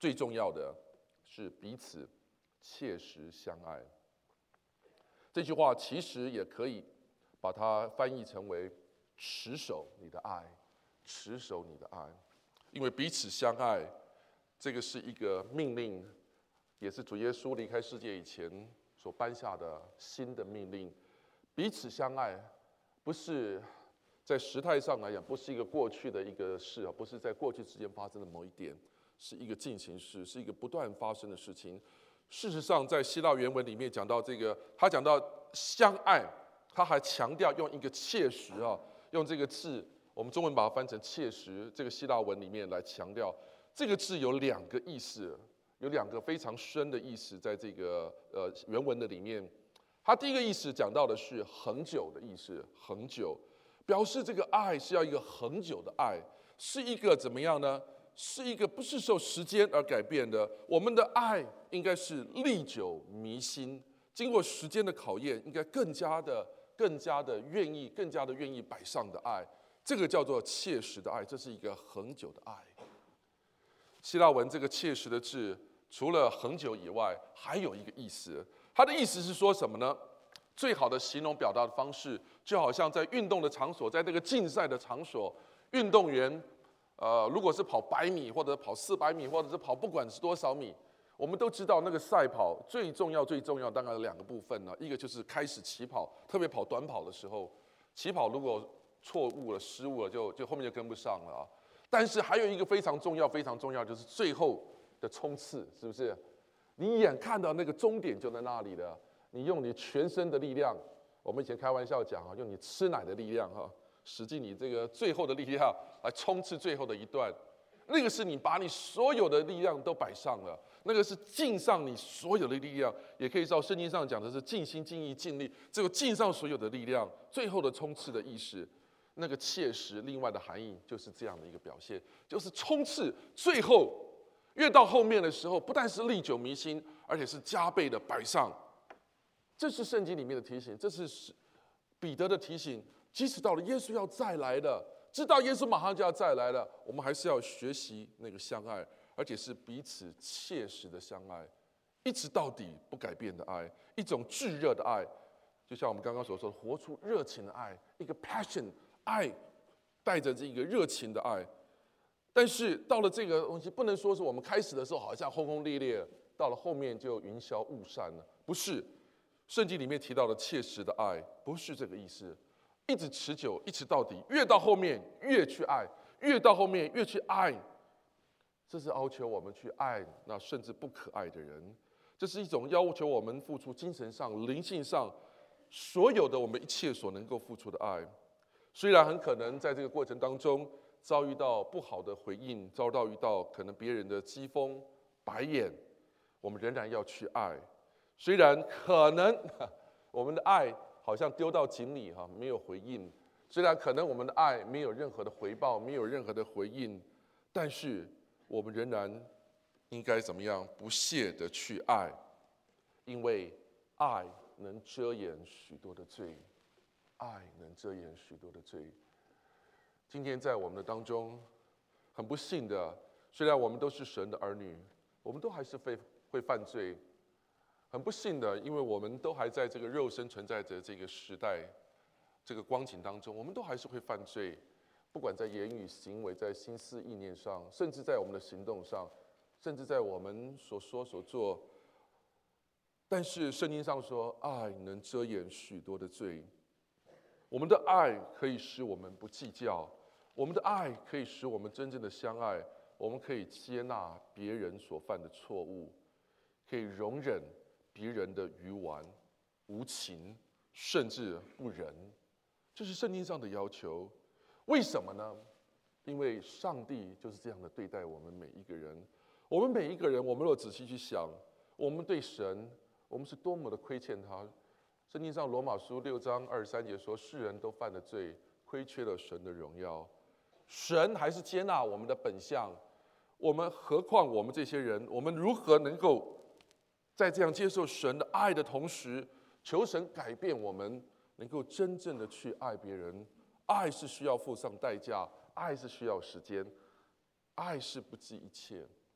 S6: 最重要的是彼此切实相爱。这句话其实也可以把它翻译成为持守你的爱，持守你的爱，因为彼此相爱，这个是一个命令，也是主耶稣离开世界以前所颁下的新的命令。彼此相爱，不是在时态上来讲，不是一个过去的一个事啊，不是在过去之间发生的某一点，是一个进行式，是一个不断发生的事情。事实上，在希腊原文里面讲到这个，他讲到相爱，他还强调用一个切实啊，用这个字，我们中文把它翻成切实，这个希腊文里面来强调这个字有两个意思，有两个非常深的意思，在这个呃原文的里面。它第一个意思讲到的是恒久的意思，恒久，表示这个爱是要一个恒久的爱，是一个怎么样呢？是一个不是受时间而改变的。我们的爱应该是历久弥新，经过时间的考验，应该更加的、更加的愿意、更加的愿意摆上的爱。这个叫做切实的爱，这是一个恒久的爱。希腊文这个切实的字，除了恒久以外，还有一个意思。它的意思是说什么呢？最好的形容表达的方式，就好像在运动的场所，在这个竞赛的场所，运动员，呃，如果是跑百米，或者跑四百米，或者是跑不管是多少米，我们都知道那个赛跑最重要、最重要，当然有两个部分呢。一个就是开始起跑，特别跑短跑的时候，起跑如果错误了、失误了，就就后面就跟不上了啊。但是还有一个非常重要、非常重要，就是最后的冲刺，是不是？你眼看到那个终点就在那里了，你用你全身的力量，我们以前开玩笑讲啊，用你吃奶的力量哈，使尽你这个最后的力量来冲刺最后的一段，那个是你把你所有的力量都摆上了，那个是尽上你所有的力量，也可以照圣经上讲的是尽心尽意尽力，这个尽上所有的力量，最后的冲刺的意识，那个切实另外的含义就是这样的一个表现，就是冲刺最后。越到后面的时候，不但是历久弥新，而且是加倍的摆上。这是圣经里面的提醒，这是彼得的提醒。即使到了耶稣要再来了，知道耶稣马上就要再来了，我们还是要学习那个相爱，而且是彼此切实的相爱，一直到底不改变的爱，一种炙热的爱，就像我们刚刚所说的，活出热情的爱，一个 passion 爱，带着这个热情的爱。但是到了这个东西，不能说是我们开始的时候好像轰轰烈烈，到了后面就云消雾散了。不是，圣经里面提到的切实的爱，不是这个意思。一直持久，一直到底，越到后面越去爱，越到后面越去爱。这是要求我们去爱那甚至不可爱的人，这是一种要求我们付出精神上、灵性上所有的我们一切所能够付出的爱。虽然很可能在这个过程当中，遭遇到不好的回应，遭到遇到可能别人的讥讽、白眼，我们仍然要去爱。虽然可能我们的爱好像丢到井里哈，没有回应；虽然可能我们的爱没有任何的回报，没有任何的回应，但是我们仍然应该怎么样？不懈的去爱，因为爱能遮掩许多的罪，爱能遮掩许多的罪。今天在我们的当中，很不幸的，虽然我们都是神的儿女，我们都还是会会犯罪。很不幸的，因为我们都还在这个肉身存在着这个时代、这个光景当中，我们都还是会犯罪。不管在言语、行为、在心思意念上，甚至在我们的行动上，甚至在我们所说所做。但是圣经上说，爱能遮掩许多的罪。我们的爱可以使我们不计较。我们的爱可以使我们真正的相爱，我们可以接纳别人所犯的错误，可以容忍别人的愚顽、无情，甚至不仁。这是圣经上的要求。为什么呢？因为上帝就是这样的对待我们每一个人。我们每一个人，我们若仔细去想，我们对神，我们是多么的亏欠他。圣经上罗马书六章二十三节说：“世人都犯了罪，亏缺了神的荣耀。”神还是接纳我们的本相，我们何况我们这些人，我们如何能够在这样接受神的爱的同时，求神改变我们，能够真正的去爱别人？爱是需要付上代价，爱是需要时间，爱是不计一切。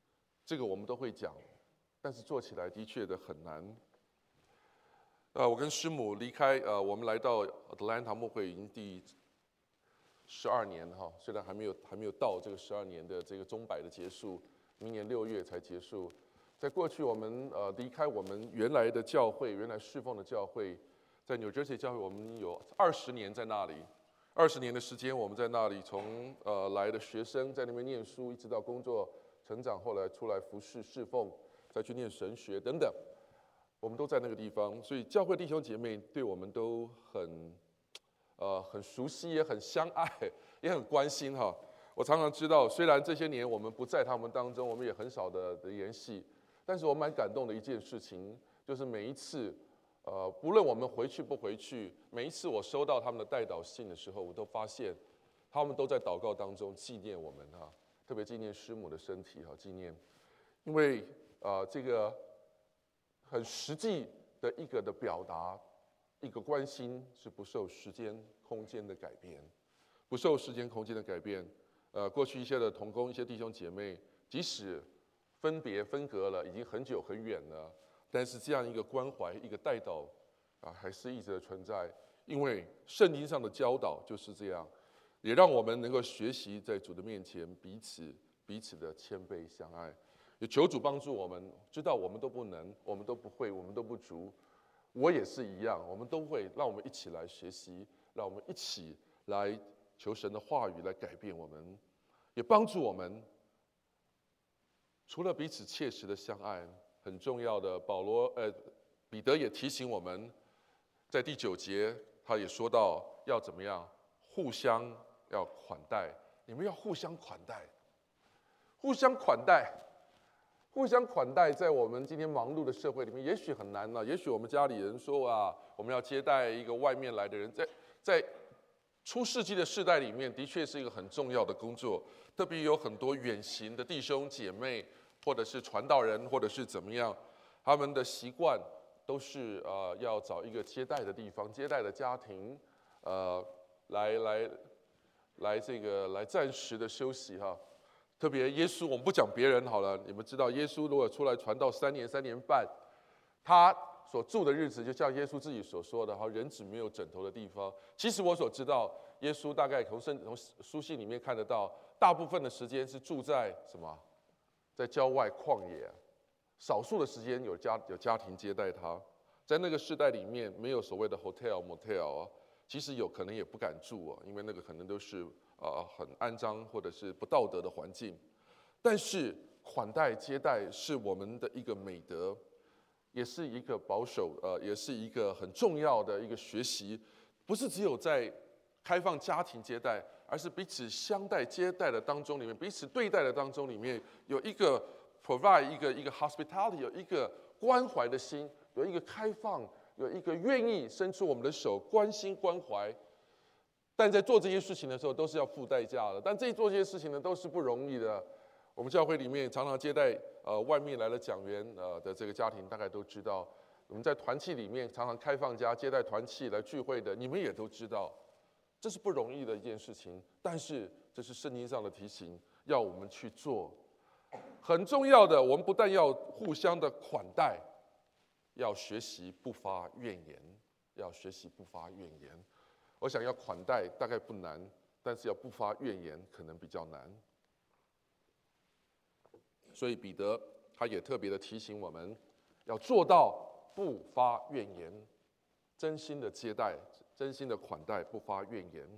S6: 这个我们都会讲，但是做起来的确的很难。呃，我跟师母离开，呃，我们来到德兰堂牧会已经第十二年哈，虽然还没有还没有到这个十二年的这个钟摆的结束，明年六月才结束。在过去，我们呃离开我们原来的教会，原来侍奉的教会，在纽约市教会，我们有二十年在那里，二十年的时间，我们在那里从呃来的学生在那边念书，一直到工作成长，后来出来服侍侍奉，再去念神学等等。我们都在那个地方，所以教会弟兄姐妹对我们都很，呃，很熟悉，也很相爱，也很关心哈。我常常知道，虽然这些年我们不在他们当中，我们也很少的的联系，但是我蛮感动的一件事情，就是每一次，呃，不论我们回去不回去，每一次我收到他们的代祷信的时候，我都发现，他们都在祷告当中纪念我们哈，特别纪念师母的身体哈，纪念，因为呃这个。很实际的一个的表达，一个关心是不受时间空间的改变，不受时间空间的改变。呃，过去一些的同工、一些弟兄姐妹，即使分别分隔了，已经很久很远了，但是这样一个关怀、一个带导啊，还是一直的存在。因为圣经上的教导就是这样，也让我们能够学习在主的面前彼此彼此的谦卑相爱。也求主帮助我们，知道我们都不能，我们都不会，我们都不足。我也是一样，我们都会。让我们一起来学习，让我们一起来求神的话语来改变我们，也帮助我们。除了彼此切实的相爱，很重要的，保罗呃彼得也提醒我们，在第九节他也说到要怎么样，互相要款待，你们要互相款待，互相款待。互相款待，在我们今天忙碌的社会里面，也许很难呢、啊。也许我们家里人说啊，我们要接待一个外面来的人，在在初世纪的世代里面，的确是一个很重要的工作。特别有很多远行的弟兄姐妹，或者是传道人，或者是怎么样，他们的习惯都是呃要找一个接待的地方，接待的家庭，呃，来来来这个来暂时的休息哈。特别耶稣，我们不讲别人好了。你们知道，耶稣如果出来传道三年、三年半，他所住的日子，就像耶稣自己所说的，哈，人子没有枕头的地方。其实我所知道，耶稣大概从圣从书信里面看得到，大部分的时间是住在什么，在郊外旷野，少数的时间有家有家庭接待他。在那个世代里面，没有所谓的 hotel、motel 啊，其实有可能也不敢住啊，因为那个可能都是。呃，很肮脏或者是不道德的环境，但是款待接待是我们的一个美德，也是一个保守，呃，也是一个很重要的一个学习，不是只有在开放家庭接待，而是彼此相待接待的当中里面，彼此对待的当中里面有一个 provide 一个一个 hospitality， 有一个关怀的心，有一个开放，有一个愿意伸出我们的手关心关怀。但在做这些事情的时候，都是要付代价的。但这做这些事情呢，都是不容易的。我们教会里面常常接待呃外面来的讲员呃的这个家庭，大概都知道。我们在团契里面常常开放家接待团契来聚会的，你们也都知道，这是不容易的一件事情。但是这是圣经上的提醒，要我们去做。很重要的，我们不但要互相的款待，要学习不发怨言，要学习不发怨言。我想要款待大概不难，但是要不发怨言可能比较难。所以彼得他也特别的提醒我们，要做到不发怨言，真心的接待，真心的款待，不发怨言。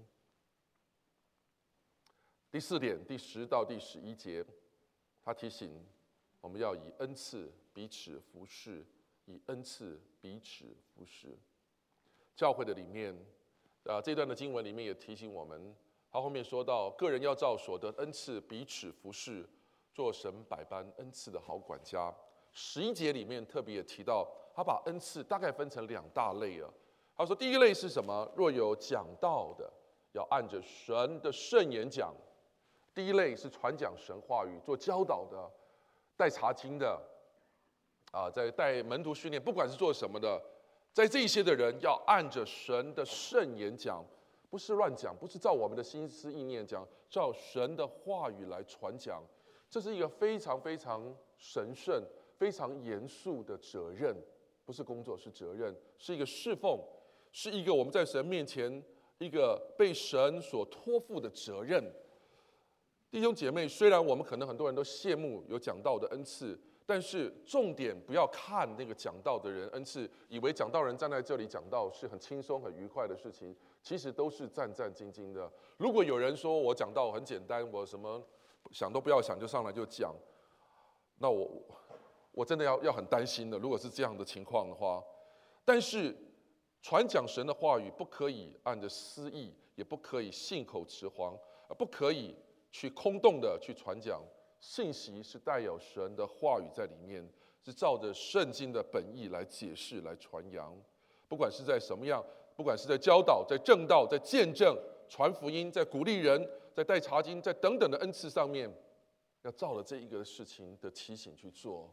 S6: 第四点，第十到第十一节，他提醒我们要以恩赐彼此服侍，以恩赐彼此服侍。教会的里面。啊，这段的经文里面也提醒我们，他后面说到，个人要照所得恩赐彼此服侍，做神百般恩赐的好管家。十一节里面特别也提到，他把恩赐大概分成两大类啊。他说第一类是什么？若有讲道的，要按着神的圣言讲；第一类是传讲神话语、做教导的、带查经的，啊，在带门徒训练，不管是做什么的。在这些的人要按着神的圣言讲，不是乱讲，不是照我们的心思意念讲，照神的话语来传讲。这是一个非常非常神圣、非常严肃的责任，不是工作，是责任，是一个侍奉，是一个我们在神面前一个被神所托付的责任。弟兄姐妹，虽然我们可能很多人都羡慕有讲道的恩赐，但是重点不要看那个讲道的人恩赐，以为讲道人站在这里讲道是很轻松、很愉快的事情，其实都是战战兢兢的。如果有人说我讲道很简单，我什么想都不要想就上来就讲，那我我真的要要很担心的。如果是这样的情况的话，但是传讲神的话语不可以按着私意，也不可以信口雌黄，不可以去空洞的去传讲。信息是带有神的话语在里面，是照着圣经的本意来解释、来传扬。不管是在什么样，不管是在教导、在正道、在见证、传福音、在鼓励人、在带查经、在等等的恩赐上面，要照着这一个事情的提醒去做。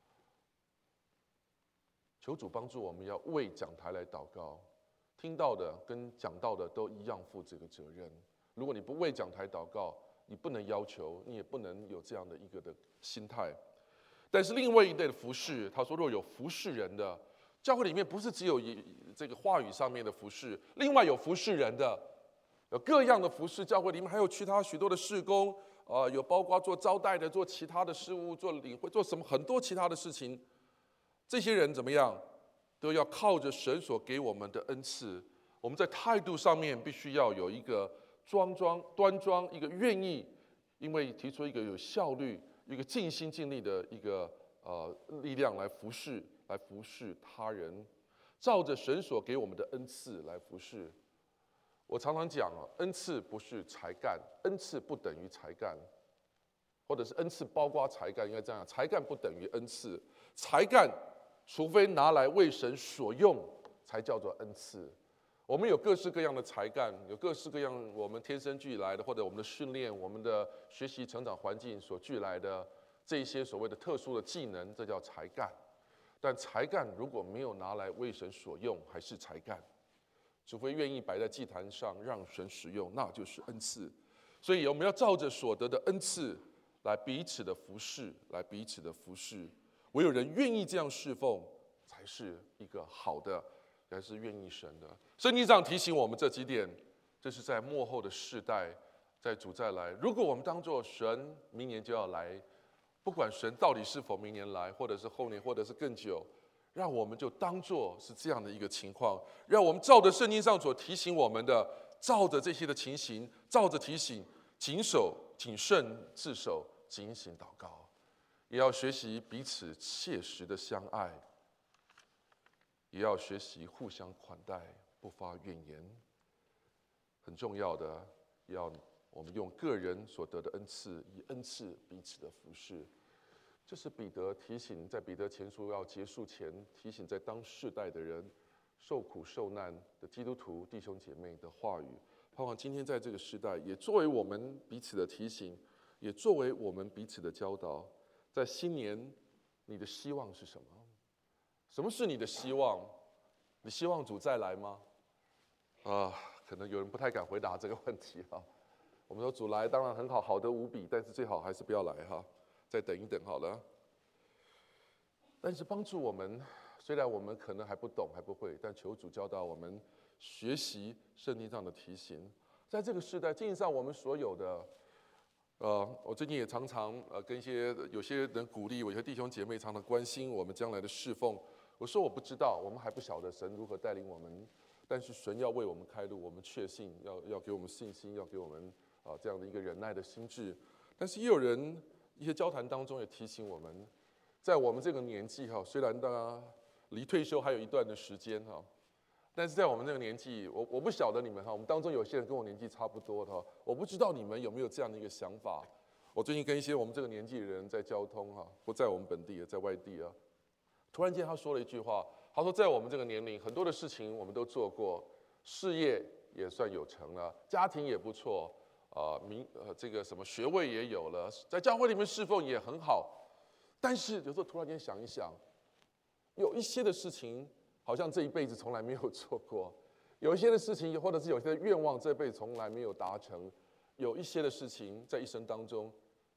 S6: 求主帮助我们，要为讲台来祷告。听到的跟讲到的都一样负这个责任。如果你不为讲台祷告，你不能要求，你也不能有这样的一个的心态。但是另外一类的服事，他说若有服事人的，教会里面不是只有这个话语上面的服事，另外有服事人的，有各样的服事。教会里面还有其他许多的事工，啊、呃，有包括做招待的，做其他的事务，做领会，做什么很多其他的事情。这些人怎么样，都要靠着神所给我们的恩赐。我们在态度上面必须要有一个庄庄端庄，一个愿意，因为提出一个有效率、一个尽心尽力的一个呃力量来服侍，来服侍他人，照着神所给我们的恩赐来服侍。我常常讲啊，恩赐不是才干，恩赐不等于才干，或者是恩赐包括才干，应该这样，才干不等于恩赐，才干除非拿来为神所用，才叫做恩赐。我们有各式各样的才干，有各式各样我们天生俱来的，或者我们的训练、我们的学习成长环境所俱来的这一些所谓的特殊的技能，这叫才干。但才干如果没有拿来为神所用，还是才干。除非愿意摆在祭坛上让神使用，那就是恩赐。所以我们要照着所得的恩赐来彼此的服侍，来彼此的服侍。唯有人愿意这样侍奉，才是一个好的，才是愿意神的。圣经上提醒我们这几点，这是在末后的世代，在主再来。如果我们当作神明年就要来，不管神到底是否明年来，或者是后年，或者是更久，让我们就当作是这样的一个情况，让我们照着圣经上所提醒我们的，照着这些的情形，照着提醒，谨守、谨慎、自守、警醒祷告。也要学习彼此切实的相爱，也要学习互相款待，不发怨言。很重要的，也要我们用个人所得的恩赐，以恩赐彼此的服侍。这是彼得提醒，在彼得前书要结束前提醒在当世代的人，受苦受难的基督徒弟兄姐妹的话语。盼望今天在这个时代，也作为我们彼此的提醒，也作为我们彼此的教导。在新年，你的希望是什么？什么是你的希望？你希望主再来吗？啊，可能有人不太敢回答这个问题哈。我们说主来当然很好，好得无比，但是最好还是不要来哈，再等一等好了。但是帮助我们，虽然我们可能还不懂还不会，但求主教导我们学习圣经上的提醒。在这个时代，经上我们所有的。呃，我最近也常常呃跟一些有些人鼓励我，有些弟兄姐妹常常关心我们将来的侍奉。我说我不知道，我们还不晓得神如何带领我们，但是神要为我们开路，我们确信要要给我们信心，要给我们啊、呃、这样的一个忍耐的心智。但是也有人一些交谈当中也提醒我们，在我们这个年纪哈，虽然大家离退休还有一段的时间哈。但是在我们这个年纪，我我不晓得你们哈，我们当中有些人跟我年纪差不多的哈，我不知道你们有没有这样的一个想法。我最近跟一些我们这个年纪的人在交通哈，不在我们本地，在外地啊，突然间他说了一句话，他说在我们这个年龄，很多的事情我们都做过，事业也算有成了，家庭也不错，啊、呃，名呃这个什么学位也有了，在教会里面侍奉也很好，但是有时候突然间想一想，有一些的事情。好像这一辈子从来没有做过，有一些的事情，或者是有些的愿望，这辈子从来没有达成。有一些的事情，在一生当中，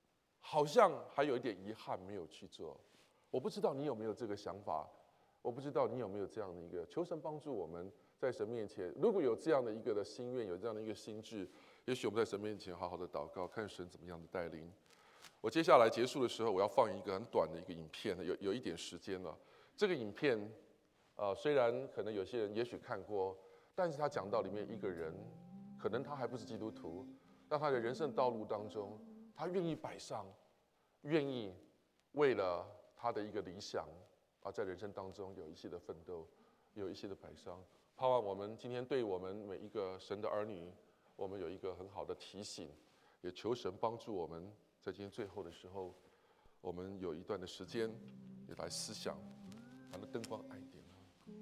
S6: 好像还有一点遗憾没有去做。我不知道你有没有这个想法，我不知道你有没有这样的一个，求神帮助我们在神面前，如果有这样的一个的心愿，有这样的一个心志，也许我们在神面前好好的祷告，看神怎么样的带领。我接下来结束的时候，我要放一个很短的一个影片，有有一点时间了。这个影片，呃，虽然可能有些人也许看过，但是他讲到里面一个人，可能他还不是基督徒，但他的人生道路当中，他愿意摆上，愿意为了他的一个理想啊，在人生当中有一些的奋斗，有一些的摆上。盼望我们今天对我们每一个神的儿女，我们有一个很好的提醒，也求神帮助我们。在今天最后的时候，我们有一段的时间也来思想，把那灯光暗一点啊。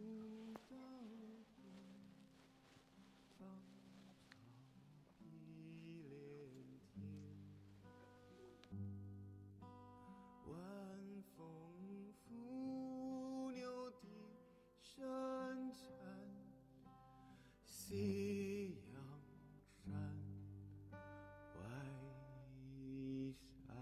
S3: 晚风拂柳的深沉，夕阳山外山。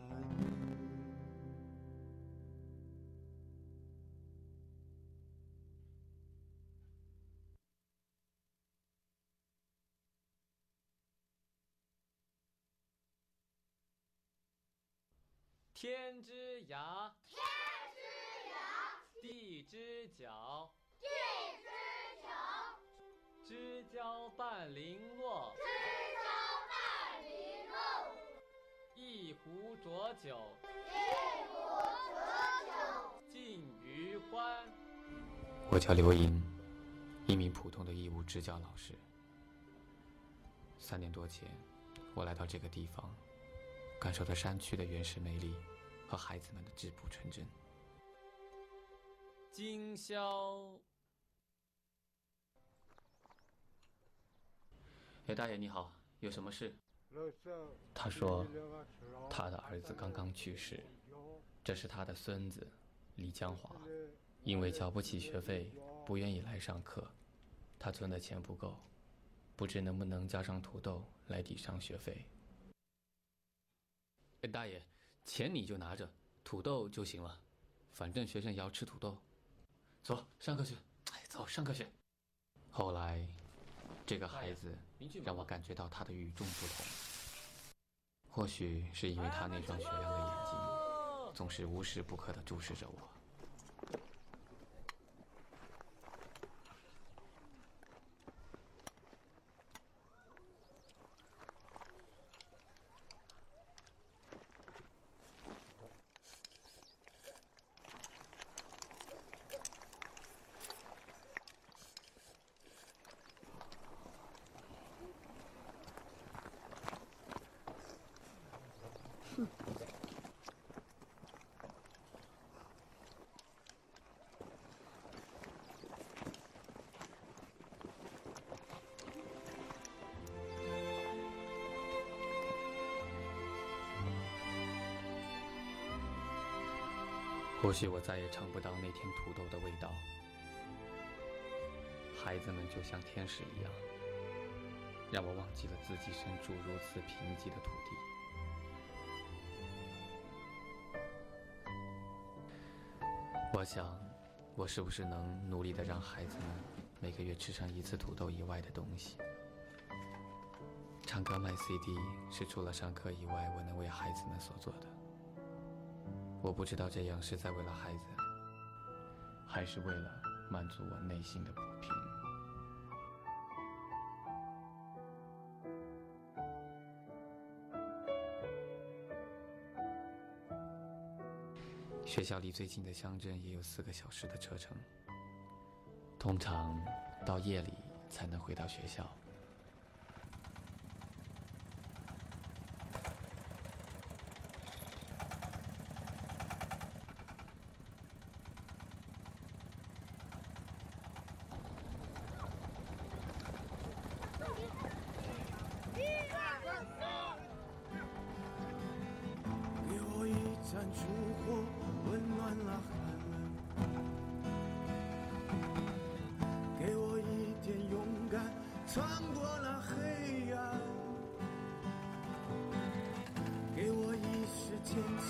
S4: 天之涯，天之涯；地之角，地之角；知交半零落，知交半零落；一壶浊酒，一壶浊酒；尽余欢。
S7: 我叫刘莹，一名普通的义务支教老师。三年多前，我来到这个地方，感受到山区的原始美丽和孩子们的质朴纯真。
S4: 今宵，
S7: 哎，大爷你好，有什么事？他说，他的儿子刚刚去世，这是他的孙子李江华，因为交不起学费，不愿意来上课。他存的钱不够，不知能不能加上土豆来抵上学费。哎，大爷，钱你就拿着，土豆就行了，反正学生也要吃土豆。走，上课去。哎，走，上课去。后来，这个孩子让我感觉到他的与众不同。或许是因为他那双雪亮的眼睛，总是无时不刻地注视着我。或许我再也尝不到那天土豆的味道。孩子们就像天使一样，让我忘记了自己身处如此贫瘠的土地。我想，我是不是能努力地让孩子们每个月吃上一次土豆以外的东西？唱歌卖 C D 是除了上课以外，我能为孩子们所做的。我不知道这样是在为了孩子，还是为了满足我内心的不平。学校离最近的乡镇也有四个小时的车程，通常到夜里才能回到学校。
S3: 烛火温暖了寒冷，给我一点勇敢，穿过了黑暗，给我一时坚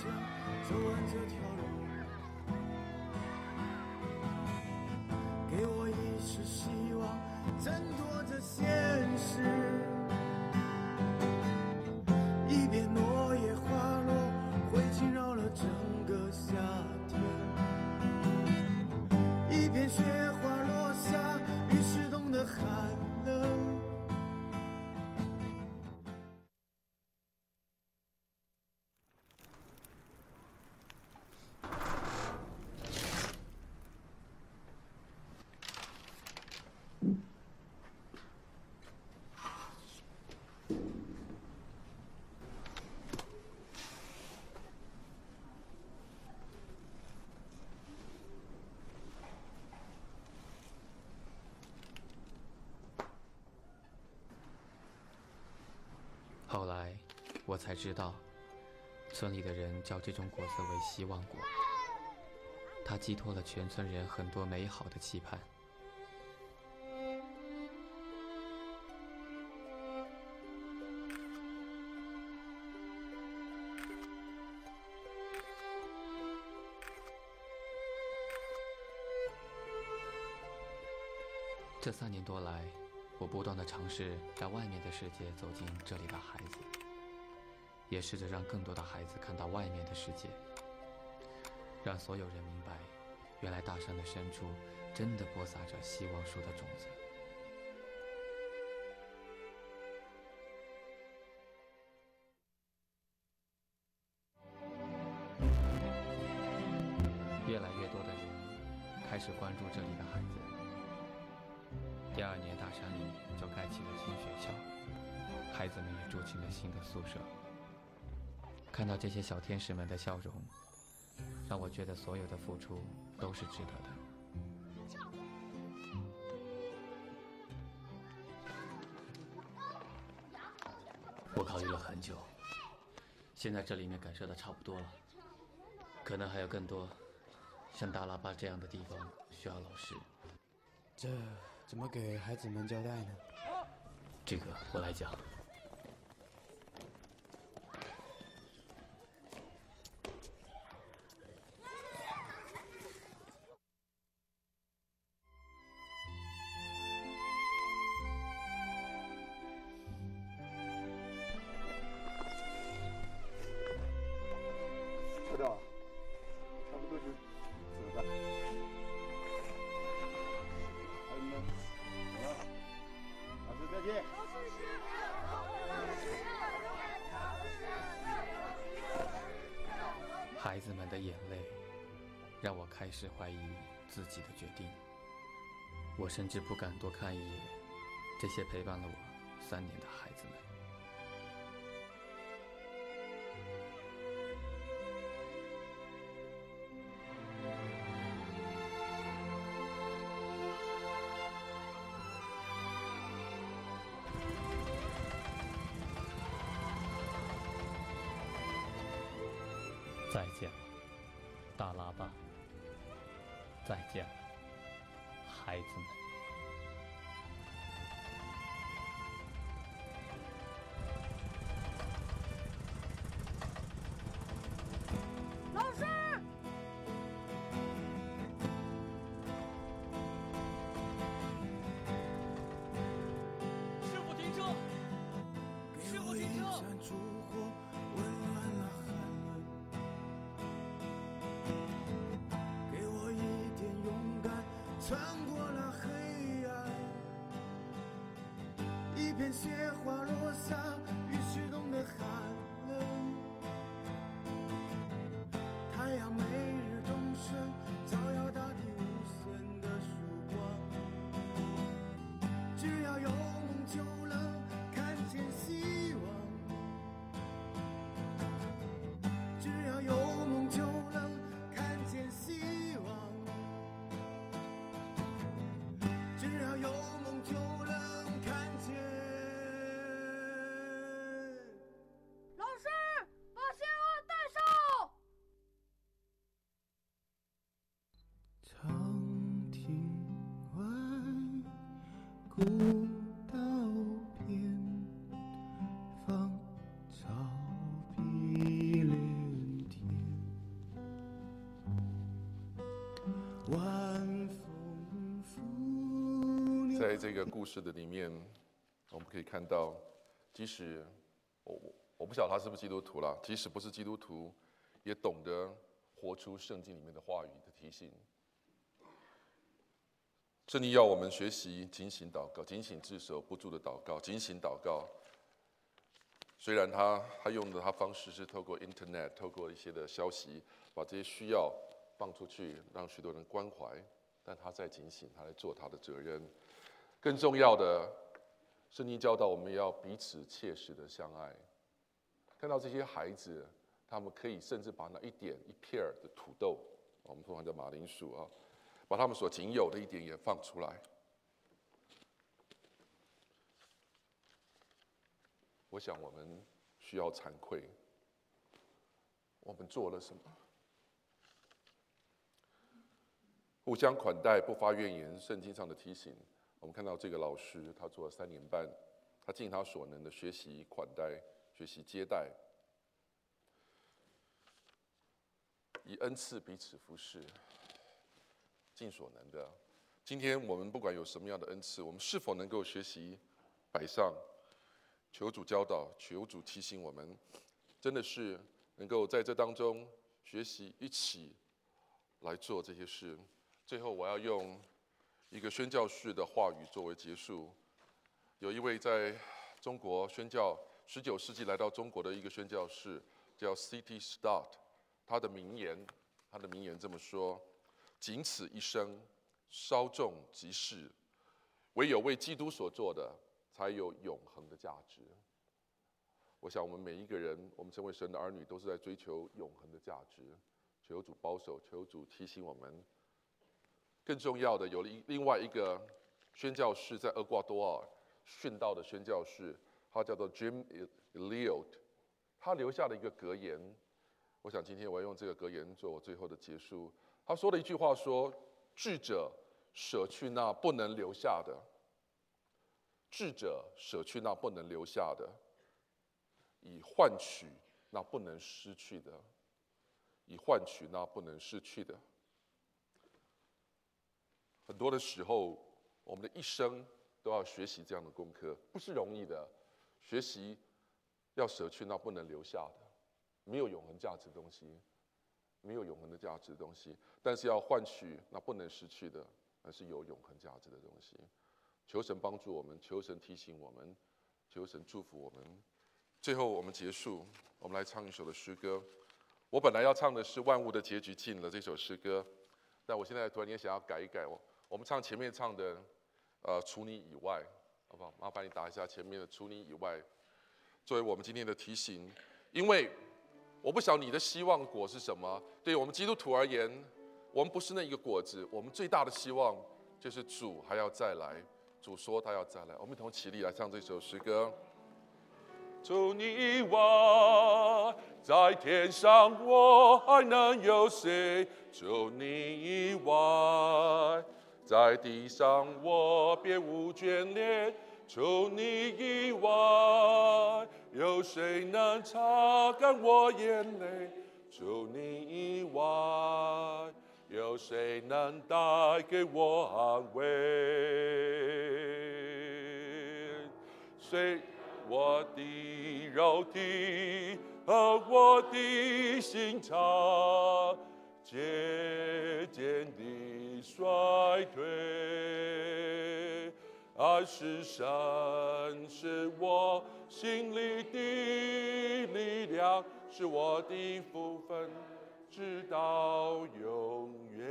S7: 才知道，村里的人叫这种果子为希望果，它寄托了全村人很多美好的期盼。这三年多来，我不断地尝试让外面的世界走进这里的孩子，也试着让更多的孩子看到外面的世界，让所有人明白，原来大山的深处真的播撒着希望树的种子。越来越多的人开始关注这里的孩子。第二年，大山里就盖起了新学校，孩子们也住进了新的宿舍。看到这些小天使们的笑容，让我觉得所有的付出都是值得的。我考虑了很久，现在这里面感受的差不多了，可能还有更多像大喇叭这样的地方需要老师。
S8: 这怎么给孩子们交代呢？
S7: 这个我来讲。
S9: 知道，差不多就走了。孩子们，好了，老师再见。
S7: 孩子们的眼泪让我开始怀疑自己的决定，我甚至不敢多看一眼这些陪伴了我三年的孩子们。再见，大喇叭。再见，孩子们。
S2: 老师，
S4: 师傅停车！师傅停车！
S10: 穿过了黑暗，一片雪花落下，雨湿冻的寒冷。太阳每日东升，照耀大地无限的曙光。只要有梦，就能看见希望。只要有梦，就能看见希望。只要有梦，就能看见。
S2: 老师，把鞋袜带上。
S10: 长亭外，古道边，芳草碧连天。晚风拂柳。
S6: 在这个故事的里面，我们可以看到，即使我我我不晓得他是不是基督徒啦，即使不是基督徒，也懂得活出圣经里面的话语的提醒。圣经要我们学习警醒祷告，警醒自守，不住的祷告，警醒祷告。虽然他他用的他方式是透过 Internet， 透过一些的消息，把这些需要放出去，让许多人关怀，但他在警醒，他在做他的责任。更重要的，圣经教导我们要彼此切实的相爱。看到这些孩子，他们可以甚至把那一点一片的土豆，我们通常叫马铃薯啊，把他们所仅有的一点也放出来。我想我们需要惭愧。我们做了什么？互相款待，不发怨言。圣经上的提醒，我们看到这个老师，他做了三年半，他尽他所能的学习款待，学习接待，以恩赐彼此服侍，尽所能的。今天我们不管有什么样的恩赐，我们是否能够学习摆上？求主教导，求主提醒我们，真的是能够在这当中学习，一起来做这些事。最后，我要用一个宣教士的话语作为结束。有一位在中国宣教，十九世纪来到中国的一个宣教士，叫 C T Studd， 他的名言，他的名言这么说：仅此一生，稍纵即逝，唯有为基督所做的，才有永恒的价值。我想，我们每一个人，我们成为神的儿女，都是在追求永恒的价值。求主保守，求主提醒我们。更重要的，有另外一个宣教士在厄瓜多尔殉道的宣教士，他叫做 Jim Elliot， 他留下了一个格言。我想今天我要用这个格言做我最后的结束。他说了一句话说：智者舍去那不能留下的，智者舍去那不能留下的，以换取那不能失去的，以换取那不能失去的。很多的时候，我们的一生都要学习这样的功课，不是容易的。学习要舍去那不能留下的，没有永恒价值的东西，没有永恒的价值的东西，但是要换取那不能失去的，那是有永恒价值的东西。求神帮助我们，求神提醒我们，求神祝福我们。最后我们结束，我们来唱一首的诗歌。我本来要唱的是《万物的结局近了》这首诗歌，但我现在突然间想要改一改。我我们唱前面唱的，呃，除你以外，好不好？麻烦你打一下前面的除你以外，作为我们今天的提醒。因为我不晓得你的希望果是什么。对我们基督徒而言，我们不是那一个果子，我们最大的希望就是主还要再来。主说他要再来，我们一同起立来唱这首诗歌。除你以外，在天上我还能有谁？除你以外，在地上我别无眷恋。除你以外，有谁能擦干我眼泪？除你以外，有谁能带给我安慰？谁我的肉体和我的心肠渐渐地衰退，爱是神，是我心里的力量，是我的福分，直到永远。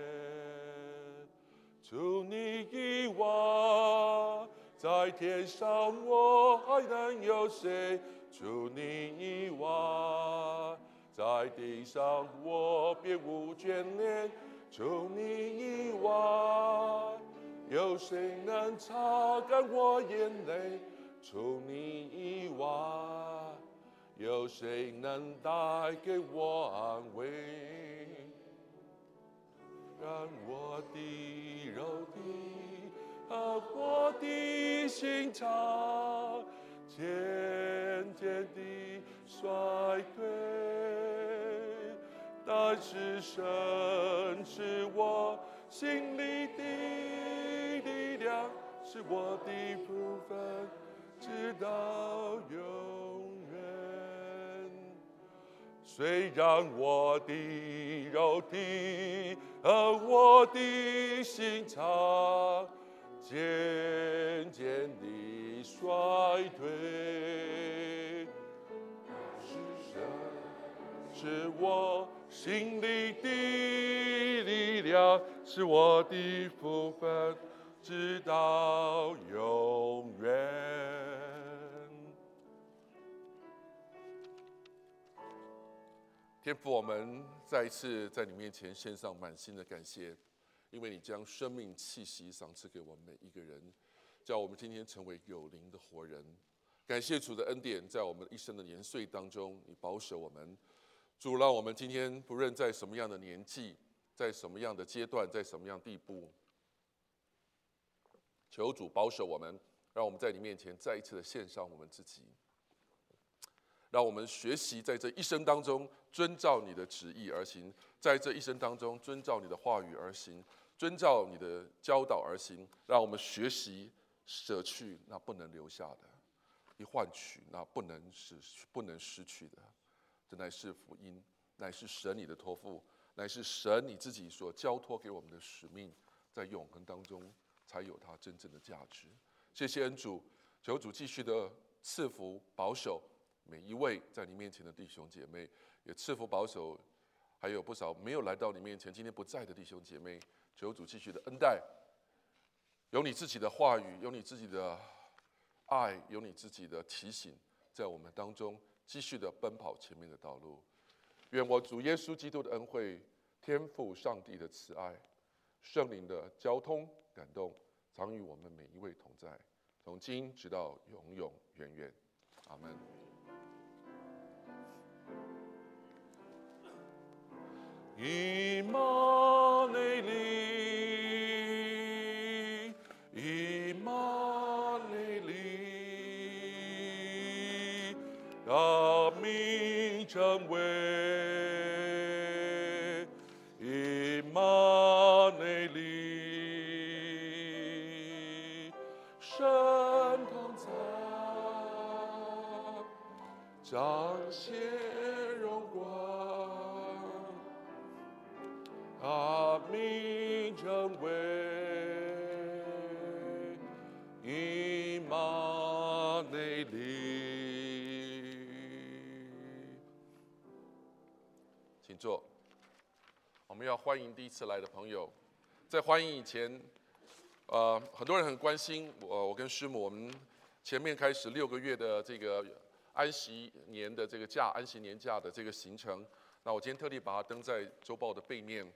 S6: 除你以外，在天上我还能有谁？除你以外，在地上我别无眷恋。除你以外，有谁能擦干我眼泪？除你以外，有谁能带给我安慰？让我的肉体和我的心肠渐渐地衰退，但是神是我心里的力量，是我的福分，直到永远。虽然我的肉体和我的心肠渐渐地衰退，是神是我心里的力量，是我的福分，直到永远。天父，我们再一次在你面前献上满心的感谢，因为你将生命气息赏赐给我们每一个人，叫我们今天成为有灵的活人。 感谢主的恩典，在我们一生的年岁当中，你保守我们。主，让我们今天不论在什么样的年纪，在什么样的阶段，在什么样地步，求主保守我们，让我们在你面前再一次的献上我们自己，让我们学习在这一生当中遵照你的旨意而行，在这一生当中遵照你的话语而行，遵照你的教导而行，让我们学习舍去那不能留下的，以换取那不能失不能失去的。这乃是福音，乃是神你的托付，乃是神你自己所交托给我们的使命，在永恒当中才有它真正的价值。谢谢恩主，求主继续的赐福保守每一位在你面前的弟兄姐妹，也赐福保守还有不少没有来到你面前今天不在的弟兄姐妹，求主继续的恩待，有你自己的话语，有你自己的爱，有你自己的提醒，在我们当中继续的奔跑前面的道路。愿我主耶稣基督的恩惠、天父上帝的慈爱、圣灵的交通感动，常与我们每一位同在，从今直到永永远远。阿门。以马内利，以马内利，大名成为以马内利，神同在，彰显荣光。他名称为以马内利。请坐。我们要欢迎第一次来的朋友。在欢迎以前，呃，很多人很关心我，我跟师母，我们前面开始六个月的这个安息年的这个假，安息年假的这个行程。那我今天特地把它登在周报的背面，